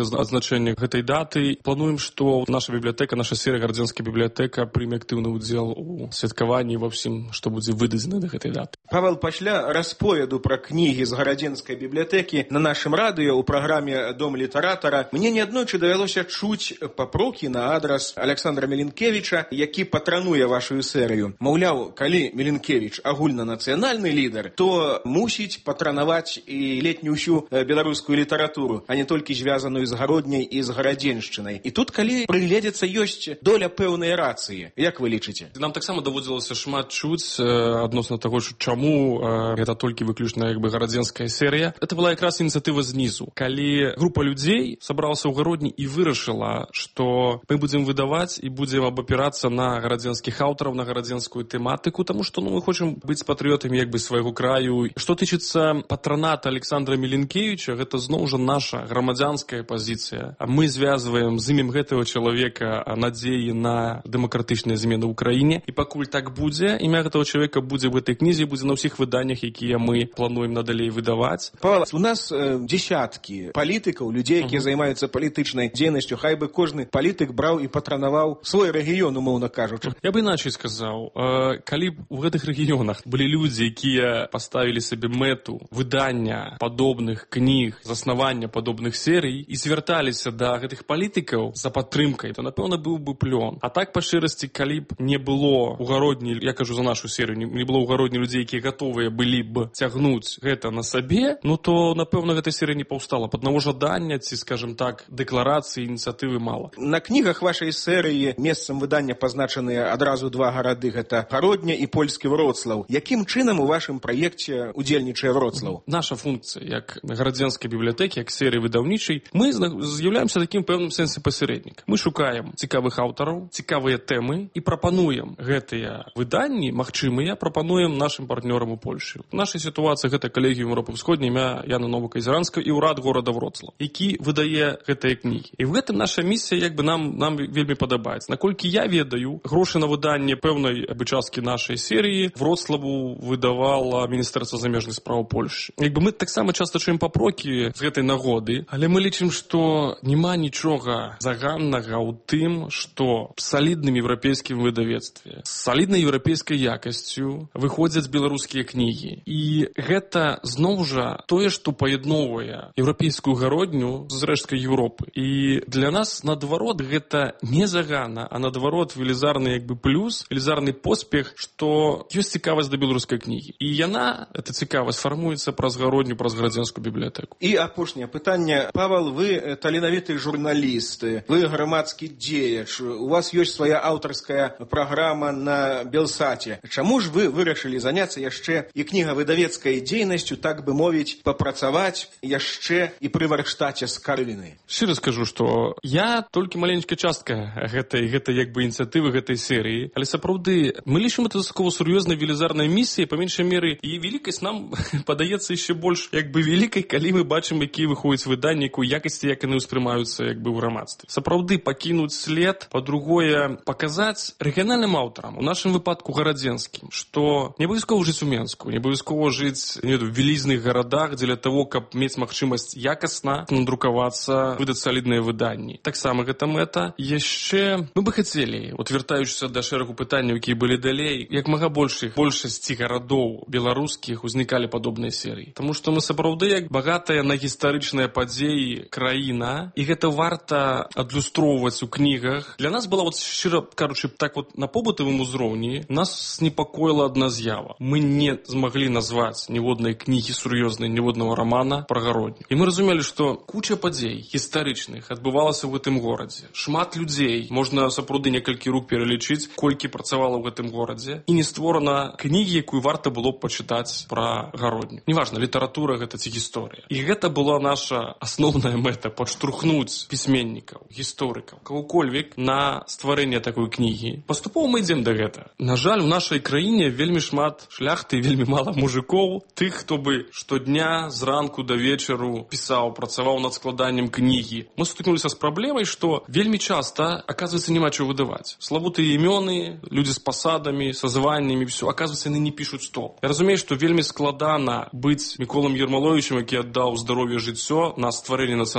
значэнне гэтай даты. Плануем, што наша бібліятэка, наша серыя гарадзенская бібліятэка прыме актыўны ўдзел у святкаванні ва ўсім, што будзе выдадзена да гэтай даты.
Павел, пасля расповеду пра кнігі з гарадзенскай бібліятэкі на нашым радыё ў праграме «Дом літаратара» мне неаднойчы давялося чуць папрокі на адрас Александра Меленкевіча, які патрануе вашу серыю. Маўляў, калі Меленкевіч агульнанацыянальны лідар, то мусіць патранаваць і летнюю ўсю беларускую літаратуру, а не толькі звязаную з гародняй і з гарадзеншчынай. І тут, калі прыгледзецца, ёсць доля пэўнай рацыі. Як вы лічыце?
Нам таксама даводзілася шмат чуць адносна таго, чаму гэта толькі выключна як бы гарадзенская серыя. Это была якраз ініцыятыва знізу. Калі група людзей сабралася ў гародні і вырашыла, што мы будзем выдаваць і будзем абапірацца на гарадзенскіх аўтараў, на гарадзенскую тэматыку, таму што ну, мы хочам быць патрыётамі як бы свайго краю. Што тычыцца патраната Александра Меленкевіча, гэта зноў жа наша грамадзянская пазіцыя. Мы звязваем з імем гэтага чалавека надзеі на дэмакратычныя змены ў краіне. І пакуль так будзе, імя гэтага чалавека будзе в гэтай кнізе, будзе на ўсіх выданнях, якія мы плануем надалей выдаваць.
Павел, у нас э, десяткі палітыкаў, людзей, якія uh-huh. займаюцца палітычнай дзейнасцю, хай бы кожны палітык браў і патранаваў свой рэгіён, умоўна кажучы.
Я бы іначай сказаў, э, калі б у гэтых рэгіёнах былі людзі, якія паставілі сабе мэту выдання падобных кніг, заснавання падобных серый і звярталіся да гэтых палітыкаў за падтрымкай, то, напэўна, быў бы плён. А так, па шчырасці, калі б не было ў гародні, я кажу за нашу серыю, не было ў гародні людзей, якія гатовыя былі б цягнуць гэта на сабе, ну то, напэўна, гэта серыя не паўстала. Пад аднаго жадання ці, скажем так, дэкларацыі, ініцыятывы мала.
На кнігах вашай серыі месцам выдання пазначаныя адразу два гарады, гэта Гародня і польскі Вроцлаў. Якім чынам у вашым праекце удзельнічае Вроцлаў?
Наша функцыя, як гарадзенскай бібліятэкі, як серыі выдаўнічай, мы з'яўляемся такім пэўным сэнсе пасярэднік. Мы шукаем цікавых аўтараў, цікавыя тэмы і прапануем гэтыя выданні, магчымыя, прапануем нашым партнёрам у Польшы. В нашай сітуацыі гэта калегіум Еўропы Ўсходняй імя Яна Новаказеранская і ўрад горада Вроцлаў, які выдае гэтыя кнігі. І в гэтым наша місія як бы нам нам вельмі падабаецца. Наколькі я ведаю, грошы на выданне пэўнай бы часткі нашай серыі Вроцлаву выдавала Міністэрства замежных спраў Польшчы. Як бы мы таксама часта чуем папрокі з гэтай нагоды, але мы лічым, што няма нічога заганнага ў тым, што в салідным еўрапейскім выдавецтве з саліднай еўрапейскай якасцю выходзяць беларускія кнігі. І гэта зноў жа тое, што паядноўвае еўрапейскую гародню з рэшткай Еўропы. І для нас, наадварот, гэта не загана, а наадварот велізарны як бы плюс, велізарны поспех, што ёсць цікавасць да беларускай кнігі. І яна, эта цікавасць, фармуецца праз гародню, праз гарадзенскую бібліятэку.
І апошняе пытанне. Павел, вы таленавіты журналіст, вы грамадскі дзеяч, у вас ёсць свая аўтарская праграма на Белсаце. Чаму ж вы вырашылі заняцца яшчэ і кнігавыдавецкай дзейнасцю, так бы мовіць, папрацаваць яшчэ і пры варштаце Скарыны?
Шчыра скажу, што я толькі маленькая частка гэтай, гэтай як бы ініцыятывы гэтай серыі, але сапраўды мы лічым это такова сур'ёзнай велізарнай місіяй, па меншай меры, і велікасць нам падаецца яшчэ больш як бы велікай, калі мы бачым, якія выходзяць выданні, якой якасці, як яны ўспрымаюцца як бы ў грамадстве. Сапраўды пакінуць след, па-другое, паказаць рэгіянальным аўтарам, у нашым выпадку гарадзенскім, што не абавязкова жыць у Менску, не абавязкова жыць не ведаю, в вялізных гарадах дзеля таго, каб мець магчымасць якасна надрукавацца, выдаць салідныя выданні. Таксама гэта мэта. Яшчэ мы бы хацелі, от вяртаючыся да шэрагу пытанняў, якія былі далей, як мага большых большасці гарадоў беларускіх узнікалі падобныя серыі. Таму што мы сапраўды як багатая на гістарычныя падзеі краіна, і гэта варта адлюстроўваць у кнігах. Для нас была, вот, шчыра кажучы, так вот на побытавым узроўні нас непакоіла адна з'ява. Мы не змаглі назваць ніводнай кнігі сур'ёзнай, ніводнага рамана пра гародню. І мы разумелі, што куча падзей гістарычных адбывалася ў гэтым горадзе. Шмат людзей, можна сапраўды некалькі рук пералічыць, колькі працавала ў гэтым горадзе, і не створана кнігі, якую варта было б пачытаць пра гародню. Неважна, літаратура гэта ці гісторыя. І гэта была наша асноўная мэта — падштурхнуць пісьменнікаў, гісторыкаў, кагокольвек на стварэнне такой кнігі. Паступова мы ідзем да гэта. На жаль, у нашай краіне вельмі шмат шляхты, вельмі мала мужикоў, тых, хто бы штодня зранку да вечару пісаў, працаваў над складаннем кнігі. Мы сутыкнуліся з праблемай, што вельмі часта, аказваецца, няма чаго выдаваць. Славутыя імёны, людзі з пасадамі, са званнямі, все, аказваецца, яны не пішуць стоп. Я разумею, што вельмі складана быць Міколам Ермаловічам, які аддаў здароўе, жыццё на стварэнне нацыянальнага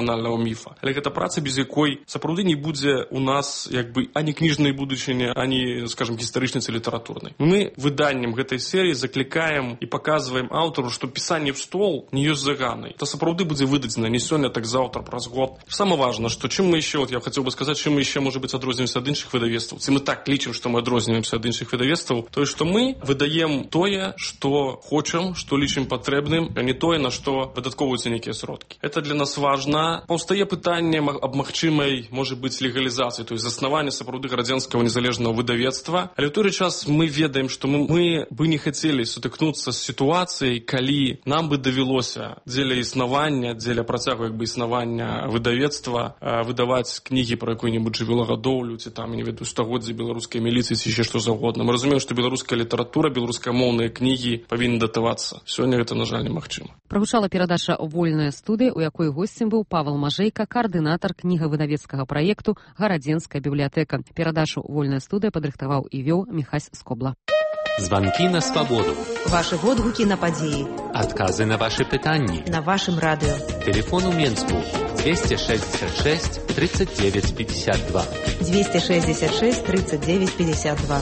міфа. Але гэта праца, без якой сапраўды не будзе у нас як бы ані кніжнай будучыні, ані, скажем, гістарычнай ці літаратурнай. Мы выданнем гэтай серыі заклікаем і паказваем аўтару, што пісанне в стол не ёсць заганай. Это сапраўды будзе выдадзена не сёння, так заўтра, праз год. Самое важно, што чым мы еще, вот я хотел бы сказаць, чым мы еще, может быть, адрозніваемся ад іншых выдавецтваў. Ці мы так лічым, што мы адрозніваемся ад іншых выдавецтваў, то што мы выдаем тое, што хочам, што лічым патрэбным, а не тое, на што выдаткоўваюцца нейкія сродкі. Это для нас важна. Паўстае пытанне аб магчымай, можа быць, легалізацыі, то есть заснавання сапраўды грамадзянскага незалежнага выдавецтва. Але ў той час мы ведаем, што мы, мы бы не хацелі сутыкнуцца з сітуацыяй, калі нам бы давялося дзеля існавання, дзеля працягу як бы існавання выдавецтва выдаваць кнігі пра якую-небудзь жывёлагадоўлю ці там, не ведаю, стагоддзя беларускай міліцыі ці яшчэ што заўгодна. Мы разумеем, што беларуская літаратура, беларускамоўныя кнігі павінны датавацца. Сёння гэта, на жаль, немагчыма.
Прагучала перадача «Вольная студыя», у якой госцем быў Павел Мажэйка, коаардынатар кнігавыдавецкага праекту «Гарадзенская бібліятэка». Перадачу «Вольная студыя» падрыхтаваў і вёў Міхась Скобла.
Звонки на свободу.
Ваши водгуки на подеи.
Отказы на ваши пытанни.
На вашем радио.
Телефон у Менску двести шестьдесят шесть тридцать девять пятьдесят два.
двести шестьдесят шесть тридцать девять пятьдесят два.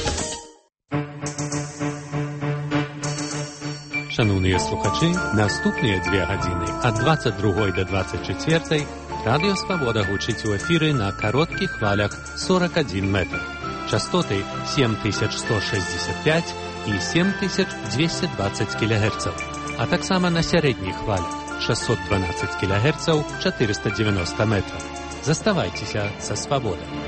Шановні слухачі, наступні дві години от двадцять другої до двадцять четвертої Радіо Свобода гучить у ефірі на коротких хвалях сорок один метр. Частоты семь тысяч сто шестьдесят пять и семь тысяч двести двадцать килогерцев, а так само на средних хвалях шестьсот двенадцать килогерцев четыреста девяносто метров. Заставайтесь со Свободой.